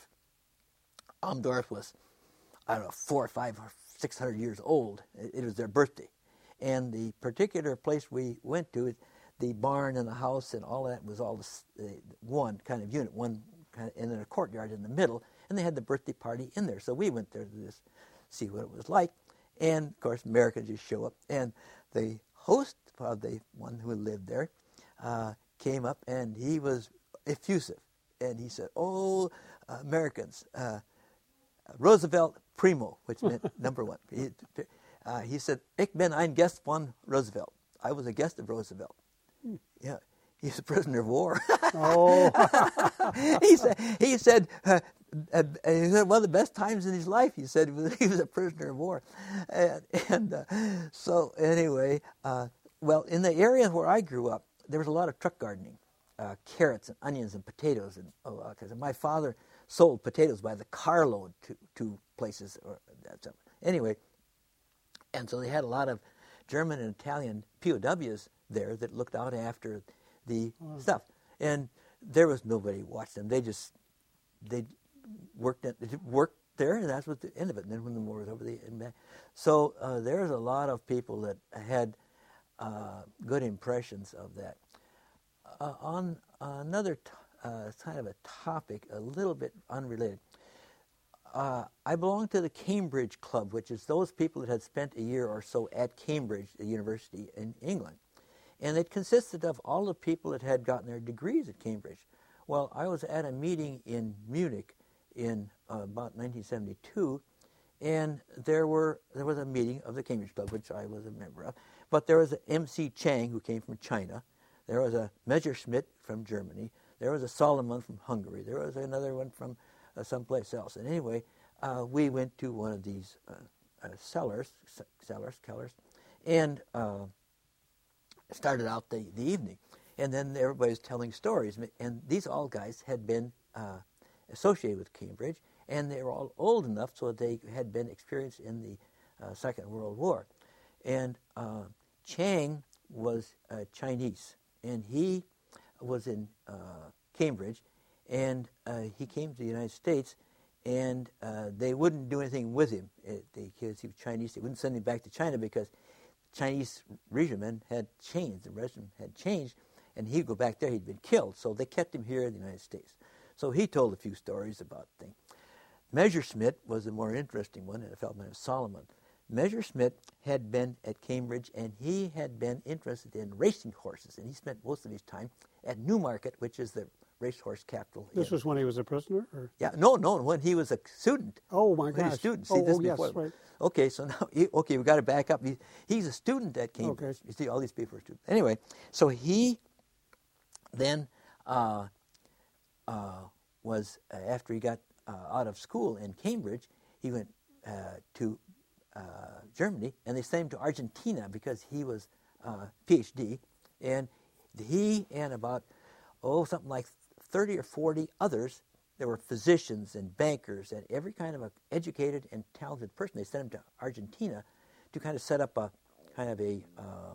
Amdorf was, I don't know, four or five or six hundred years old. It, it was their birthday. And the particular place we went to, the barn and the house and all that was all this, uh, one kind of unit, one kind of, and then a courtyard in the middle, and they had the birthday party in there. So we went there to just see what it was like. And, of course, Americans just show up. And the host of the one who lived there uh, came up, and he was effusive. And he said, oh, uh, Americans, uh, Roosevelt primo, which meant number one. He, uh, he said, ich bin ein Gast von Roosevelt. I was a guest of Roosevelt. Hmm. Yeah. He's a prisoner of war. Oh. he said, he said, uh, uh, he said, one of the best times in his life, he said, he was, he was a prisoner of war. And, and uh, so anyway, uh, well, in the area where I grew up, there was a lot of truck gardening, uh, carrots and onions and potatoes. And oh, okay, so my father sold potatoes by the carload to, to places. Or, uh, anyway, and so they had a lot of German and Italian P O Ws there that looked out after the wow. stuff, and there was nobody watched them. They just they worked at, they worked there, and that's what the end of it. And then when the war was over, they and back. So uh, there's a lot of people that had uh, good impressions of that. Uh, on another t- uh, kind of a topic, a little bit unrelated. Uh, I belong to the Cambridge Club, which is those people that had spent a year or so at Cambridge, the university in England. And it consisted of all the people that had gotten their degrees at Cambridge. Well, I was at a meeting in Munich in uh, about nineteen seventy-two, and there were there was a meeting of the Cambridge Club, which I was a member of. But there was a M C Chang, who came from China. There was a Messerschmitt from Germany. There was a Solomon from Hungary. There was another one from uh, someplace else. And anyway, uh, we went to one of these uh, uh, cellars, cellars, kellers, and uh, started out the, the evening. And then everybody's telling stories. And these all guys had been uh, associated with Cambridge, and they were all old enough so that they had been experienced in the uh, Second World War. And uh, Chang was uh, Chinese, and he was in uh, Cambridge, and uh, he came to the United States, and uh, they wouldn't do anything with him. It, they, because he was Chinese, they wouldn't send him back to China because Chinese regimen had changed. The regime had changed, and he'd go back there, he'd been killed. So they kept him here in the United States. So he told a few stories about things. Messerschmitt was the more interesting one, and a fellow named Solomon. Messerschmitt had been at Cambridge, and he had been interested in racing horses, and he spent most of his time at Newmarket, which is the racehorse capital. This in, was when he was a prisoner? Or? Yeah, no, no, when he was a student. Oh, my gosh. gosh. He was a student. See, oh, this oh yes, before. right. Okay, so now, he, okay, we've got to back up. He, he's a student at Cambridge. Okay. You see, all these people are students. Anyway, so he then uh, uh, was, uh, after he got uh, out of school in Cambridge, he went uh, to uh, Germany, and they sent him to Argentina because he was uh, PhD, and he and about, oh, something like thirty or forty others there were physicians and bankers and every kind of a educated and talented person. They sent them to Argentina to kind of set up a kind of a, uh,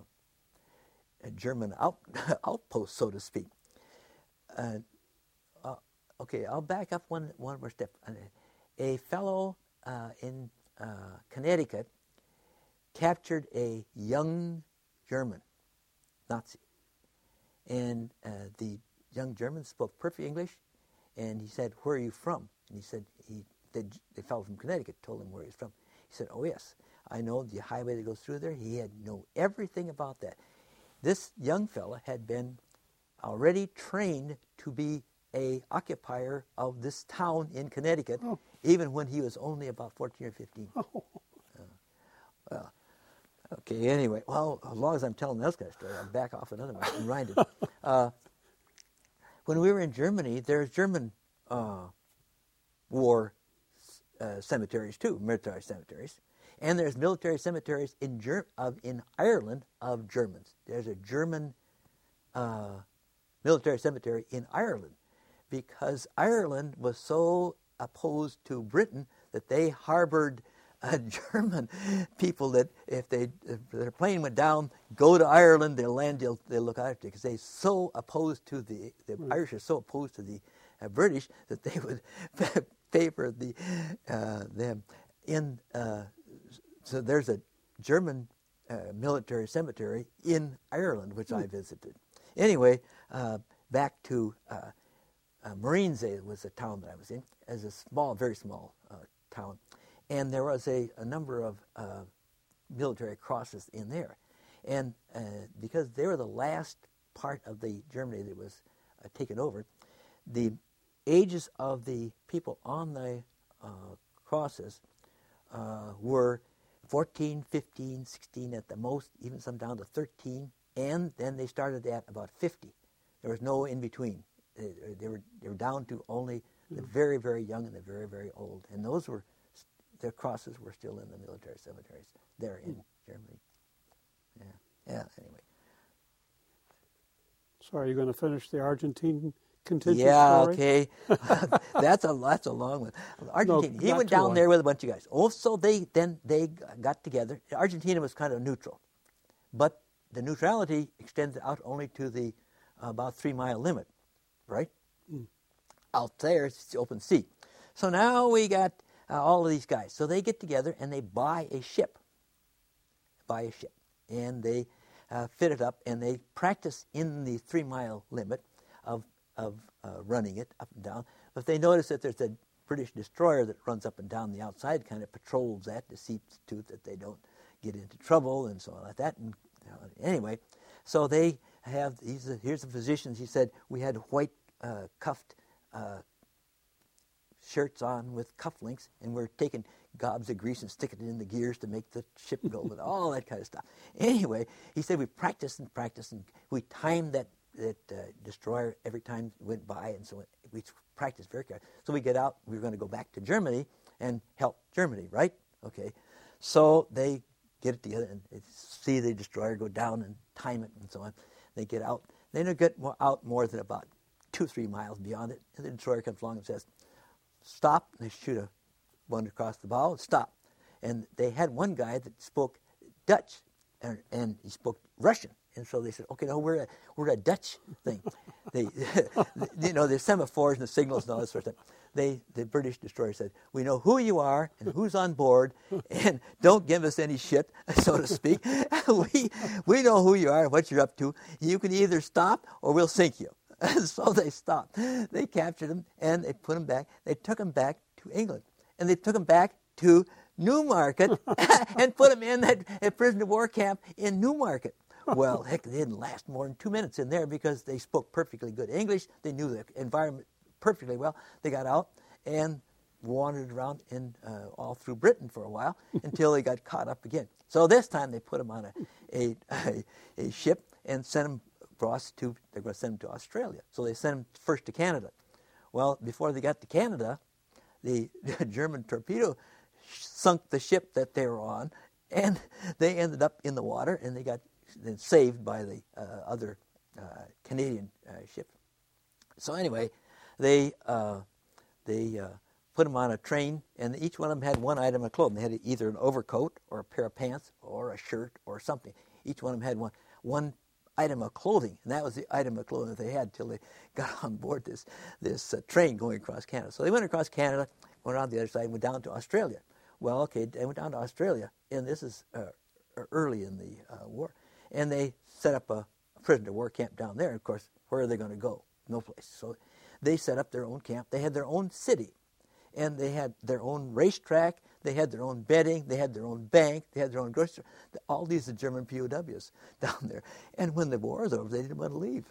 a German out, outpost, so to speak. Uh, uh, okay, I'll back up one one more step. A fellow uh, in uh, Connecticut captured a young German Nazi, and uh, the young German spoke perfect English, and he said, "Where are you from?" And he said, he the, the fellow from Connecticut told him where he was from. He said, "Oh yes, I know the highway that goes through there." He had know everything about that. This young fella had been already trained to be a occupier of this town in Connecticut, oh. even when he was only about fourteen or fifteen. Oh. Uh, well, okay, anyway, well, as long as I'm telling this kind of story, I'll back off another one. I'm reminded. Uh, when we were in Germany, there's German uh, war uh, cemeteries too, military cemeteries. And there's military cemeteries in Ger- of, in Ireland of Germans. There's a German uh, military cemetery in Ireland because Ireland was so opposed to Britain that they harbored uh, German people that if, they, if their plane went down, go to Ireland, they'll land, they'll, they'll look after it because they so opposed to the, the mm. Irish are so opposed to the uh, British that they would favor the uh, them in. Uh, so there's a German uh, military cemetery in Ireland, which mm. I visited. Anyway, uh, back to uh, uh, Mariense was the town that I was in, as a small, very small uh, town. And there was a, a number of uh, military crosses in there. And uh, because they were the last part of the Germany that was uh, taken over, the ages of the people on the uh, crosses uh, were fourteen, fifteen, sixteen at the most, even some down to thirteen, and then they started at about fifty. There was no in between. They, they were they were down to only the very, very young and the very, very old. And those were, their crosses were still in the military cemeteries there in Germany. Yeah, yeah, anyway. So are you going to finish the Argentine contingent yeah, story? okay. that's a that's a long one. Argentina. No, he went down long. there with a bunch of guys. Also, they then they got together. Argentina was kind of neutral, but the neutrality extended out only to the uh, about three mile limit, right? Mm. Out there, it's the open sea. So now we got uh, all of these guys. So they get together and they buy a ship. Buy a ship, and they uh, fit it up, and they practice in the three mile limit of of uh, running it up and down. But they notice that there's a British destroyer that runs up and down the outside, kind of patrols that to see to it that they don't get into trouble and so on like that. And you know, anyway, so they have these. Uh, here's the physicians. He said we had white uh, cuffed uh, shirts on with cufflinks, and we're taking gobs of grease and sticking it in the gears to make the ship go, with all that kind of stuff. Anyway, he said we practiced and practiced, and we timed that. that uh, destroyer every time it went by, and so we practiced very carefully. So we get out, we were going to go back to Germany and help Germany, right? Okay. So they get it together and they see the destroyer go down and time it and so on. They get out. They don't get more, out more than about two, three miles beyond it, and the destroyer comes along and says, stop, and they shoot a one across the bow, stop. And they had one guy that spoke Dutch, and, and he spoke Russian. And so they said, okay, no, we're a, we're a Dutch thing. They, you know, there's semaphores and the signals and all this sort of stuff. They, the British destroyer said, we know who you are and who's on board, and don't give us any shit, so to speak. we, we know who you are and what you're up to. You can either stop or we'll sink you. So they stopped. They captured him, and they put him back. They took him back to England, and they took him back to Newmarket and put him in that, that prisoner of war camp in Newmarket. Well, heck, they didn't last more than two minutes in there because they spoke perfectly good English. They knew the environment perfectly well. They got out and wandered around in uh, all through Britain for a while until they got caught up again. So this time they put them on a a, a, a ship and sent them across to, they're going to send them to Australia. So they sent them first to Canada. Well, before they got to Canada, the, the German torpedo sunk the ship that they were on, and they ended up in the water, and they got then saved by the uh, other uh, Canadian uh, ship. So anyway, they uh, they uh, put them on a train, and each one of them had one item of clothing. They had either an overcoat or a pair of pants or a shirt or something. Each one of them had one one item of clothing, and that was the item of clothing that they had until they got on board this this uh, train going across Canada. So they went across Canada, went around the other side, and went down to Australia. Well, okay, they went down to Australia, and this is uh, early in the uh, war, and they set up a prisoner of war camp down there. Of course, where are they going to go? No place. So they set up their own camp. They had their own city, and they had their own racetrack. They had their own bedding. They had their own bank. They had their own grocery store. All these are German P O Ws down there. And when the war was over, they didn't want to leave.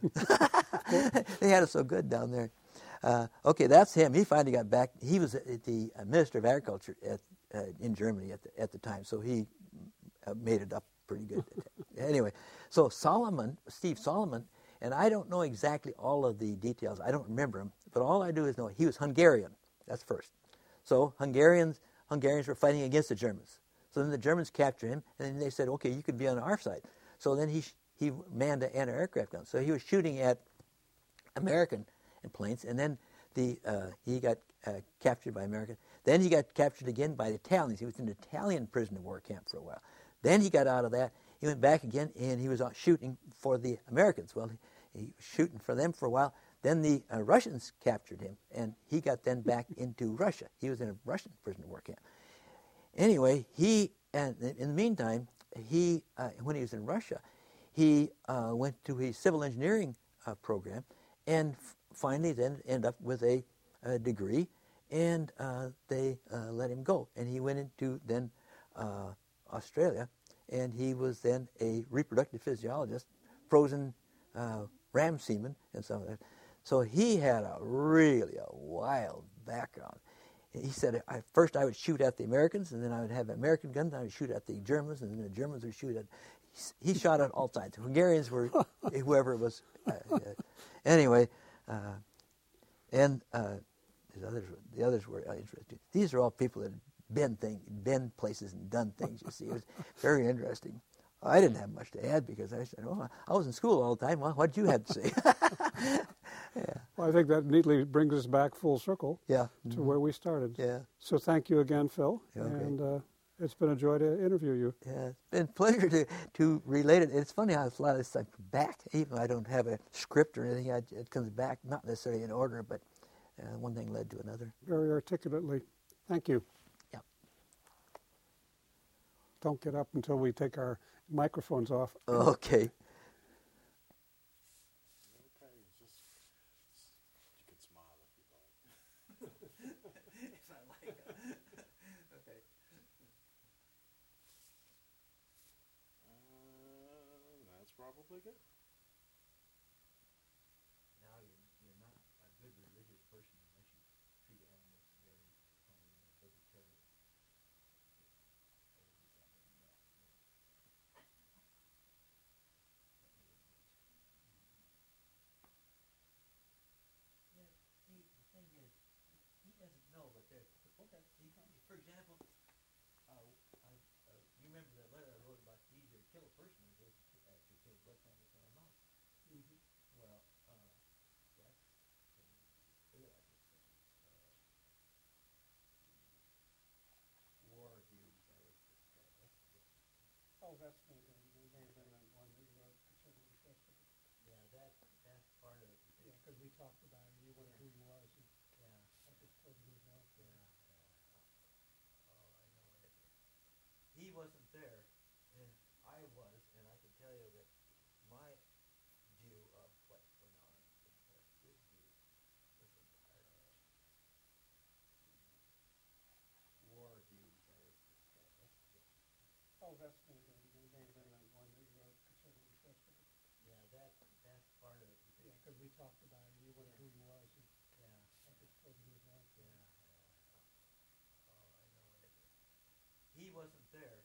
They had it so good down there. Uh, okay, that's him. He finally got back. He was the Minister of Agriculture at, uh, in Germany at the, at the time, so he uh, made it up pretty good. Anyway, so Solomon, Steve Solomon, and I don't know exactly all of the details. I don't remember him, but all I do is know he was Hungarian. That's first. So Hungarians Hungarians were fighting against the Germans. So then the Germans captured him, and then they said, okay, you could be on our side. So then he he manned an anti-aircraft gun. So he was shooting at American planes, and then the uh, he got uh, captured by American. Then he got captured again by the Italians. He was in an Italian prisoner of war camp for a while. Then he got out of that. He went back again, and he was out shooting for the Americans. Well, he, he was shooting for them for a while. Then the uh, Russians captured him, and he got then back into Russia. He was in a Russian prisoner of war camp. Anyway, he, and in the meantime, he, uh, when he was in Russia, he uh, went to his civil engineering uh, program, and f- finally then ended up with a, a degree, and uh, they uh, let him go. And he went into then uh, Australia, and he was then a reproductive physiologist, frozen uh, ram semen, and some of that. So he had a really a wild background. He said, I, first I would shoot at the Americans, and then I would have American guns, and I would shoot at the Germans, and then the Germans would shoot at... He, he shot at all sides. The Hungarians were whoever it was. Uh, uh, anyway, uh, and uh, the others, the others were interesting. These are all people that had been, thing, been places and done things, you see. It was very interesting. I didn't have much to add because I said, oh, I was in school all the time. Well, what did you have to say? Yeah. Well, I think that neatly brings us back full circle Yeah. to Mm-hmm. where we started. Yeah. So thank you again, Phil. Yeah, okay. And uh, it's been a joy to interview you. Yeah, it's been a pleasure to, to relate it. It's funny how a lot of this stuff back, even though I don't have a script or anything, I, it comes back, not necessarily in order, but uh, one thing led to another. Very articulately. Thank you. Yeah. Don't get up until we take our microphones off. Okay. Okay, just you can smile if you like. If I like. Okay. Uh, that's probably good. Now you're, you're not a good religious person unless you treat animals very kind and vegetarian. Yeah, see, the thing is, he doesn't know, but there's, okay, he, for example, uh, I, uh, you remember that letter I wrote about it's easier to kill a person than it is to, uh, to kill a blood sample from a mouse. Mm-hmm. Well, uh, that's from daylight exceptions. Uh, war views, that is, that's the, Oh, that's the, the, the very limited one that you wrote concerning Festival. yeah, that, that's part of it. Yeah, because we talked about it, you wondered who he was, and Yeah, I just told you who he was. yeah, yeah. Oh, I know it. He wasn't there, and I can tell you that my view of what went on in the war did, uh, did, uh, was entirely, uh, war view, that is, uh, Oh, that's the, the, the very limited one that you wrote concerning Festival. yeah, that, that's part of it. Yeah, because we talked about it, you wondered who he was, and Yeah, I just told you who he was. yeah, yeah. Oh, I know it. He wasn't there,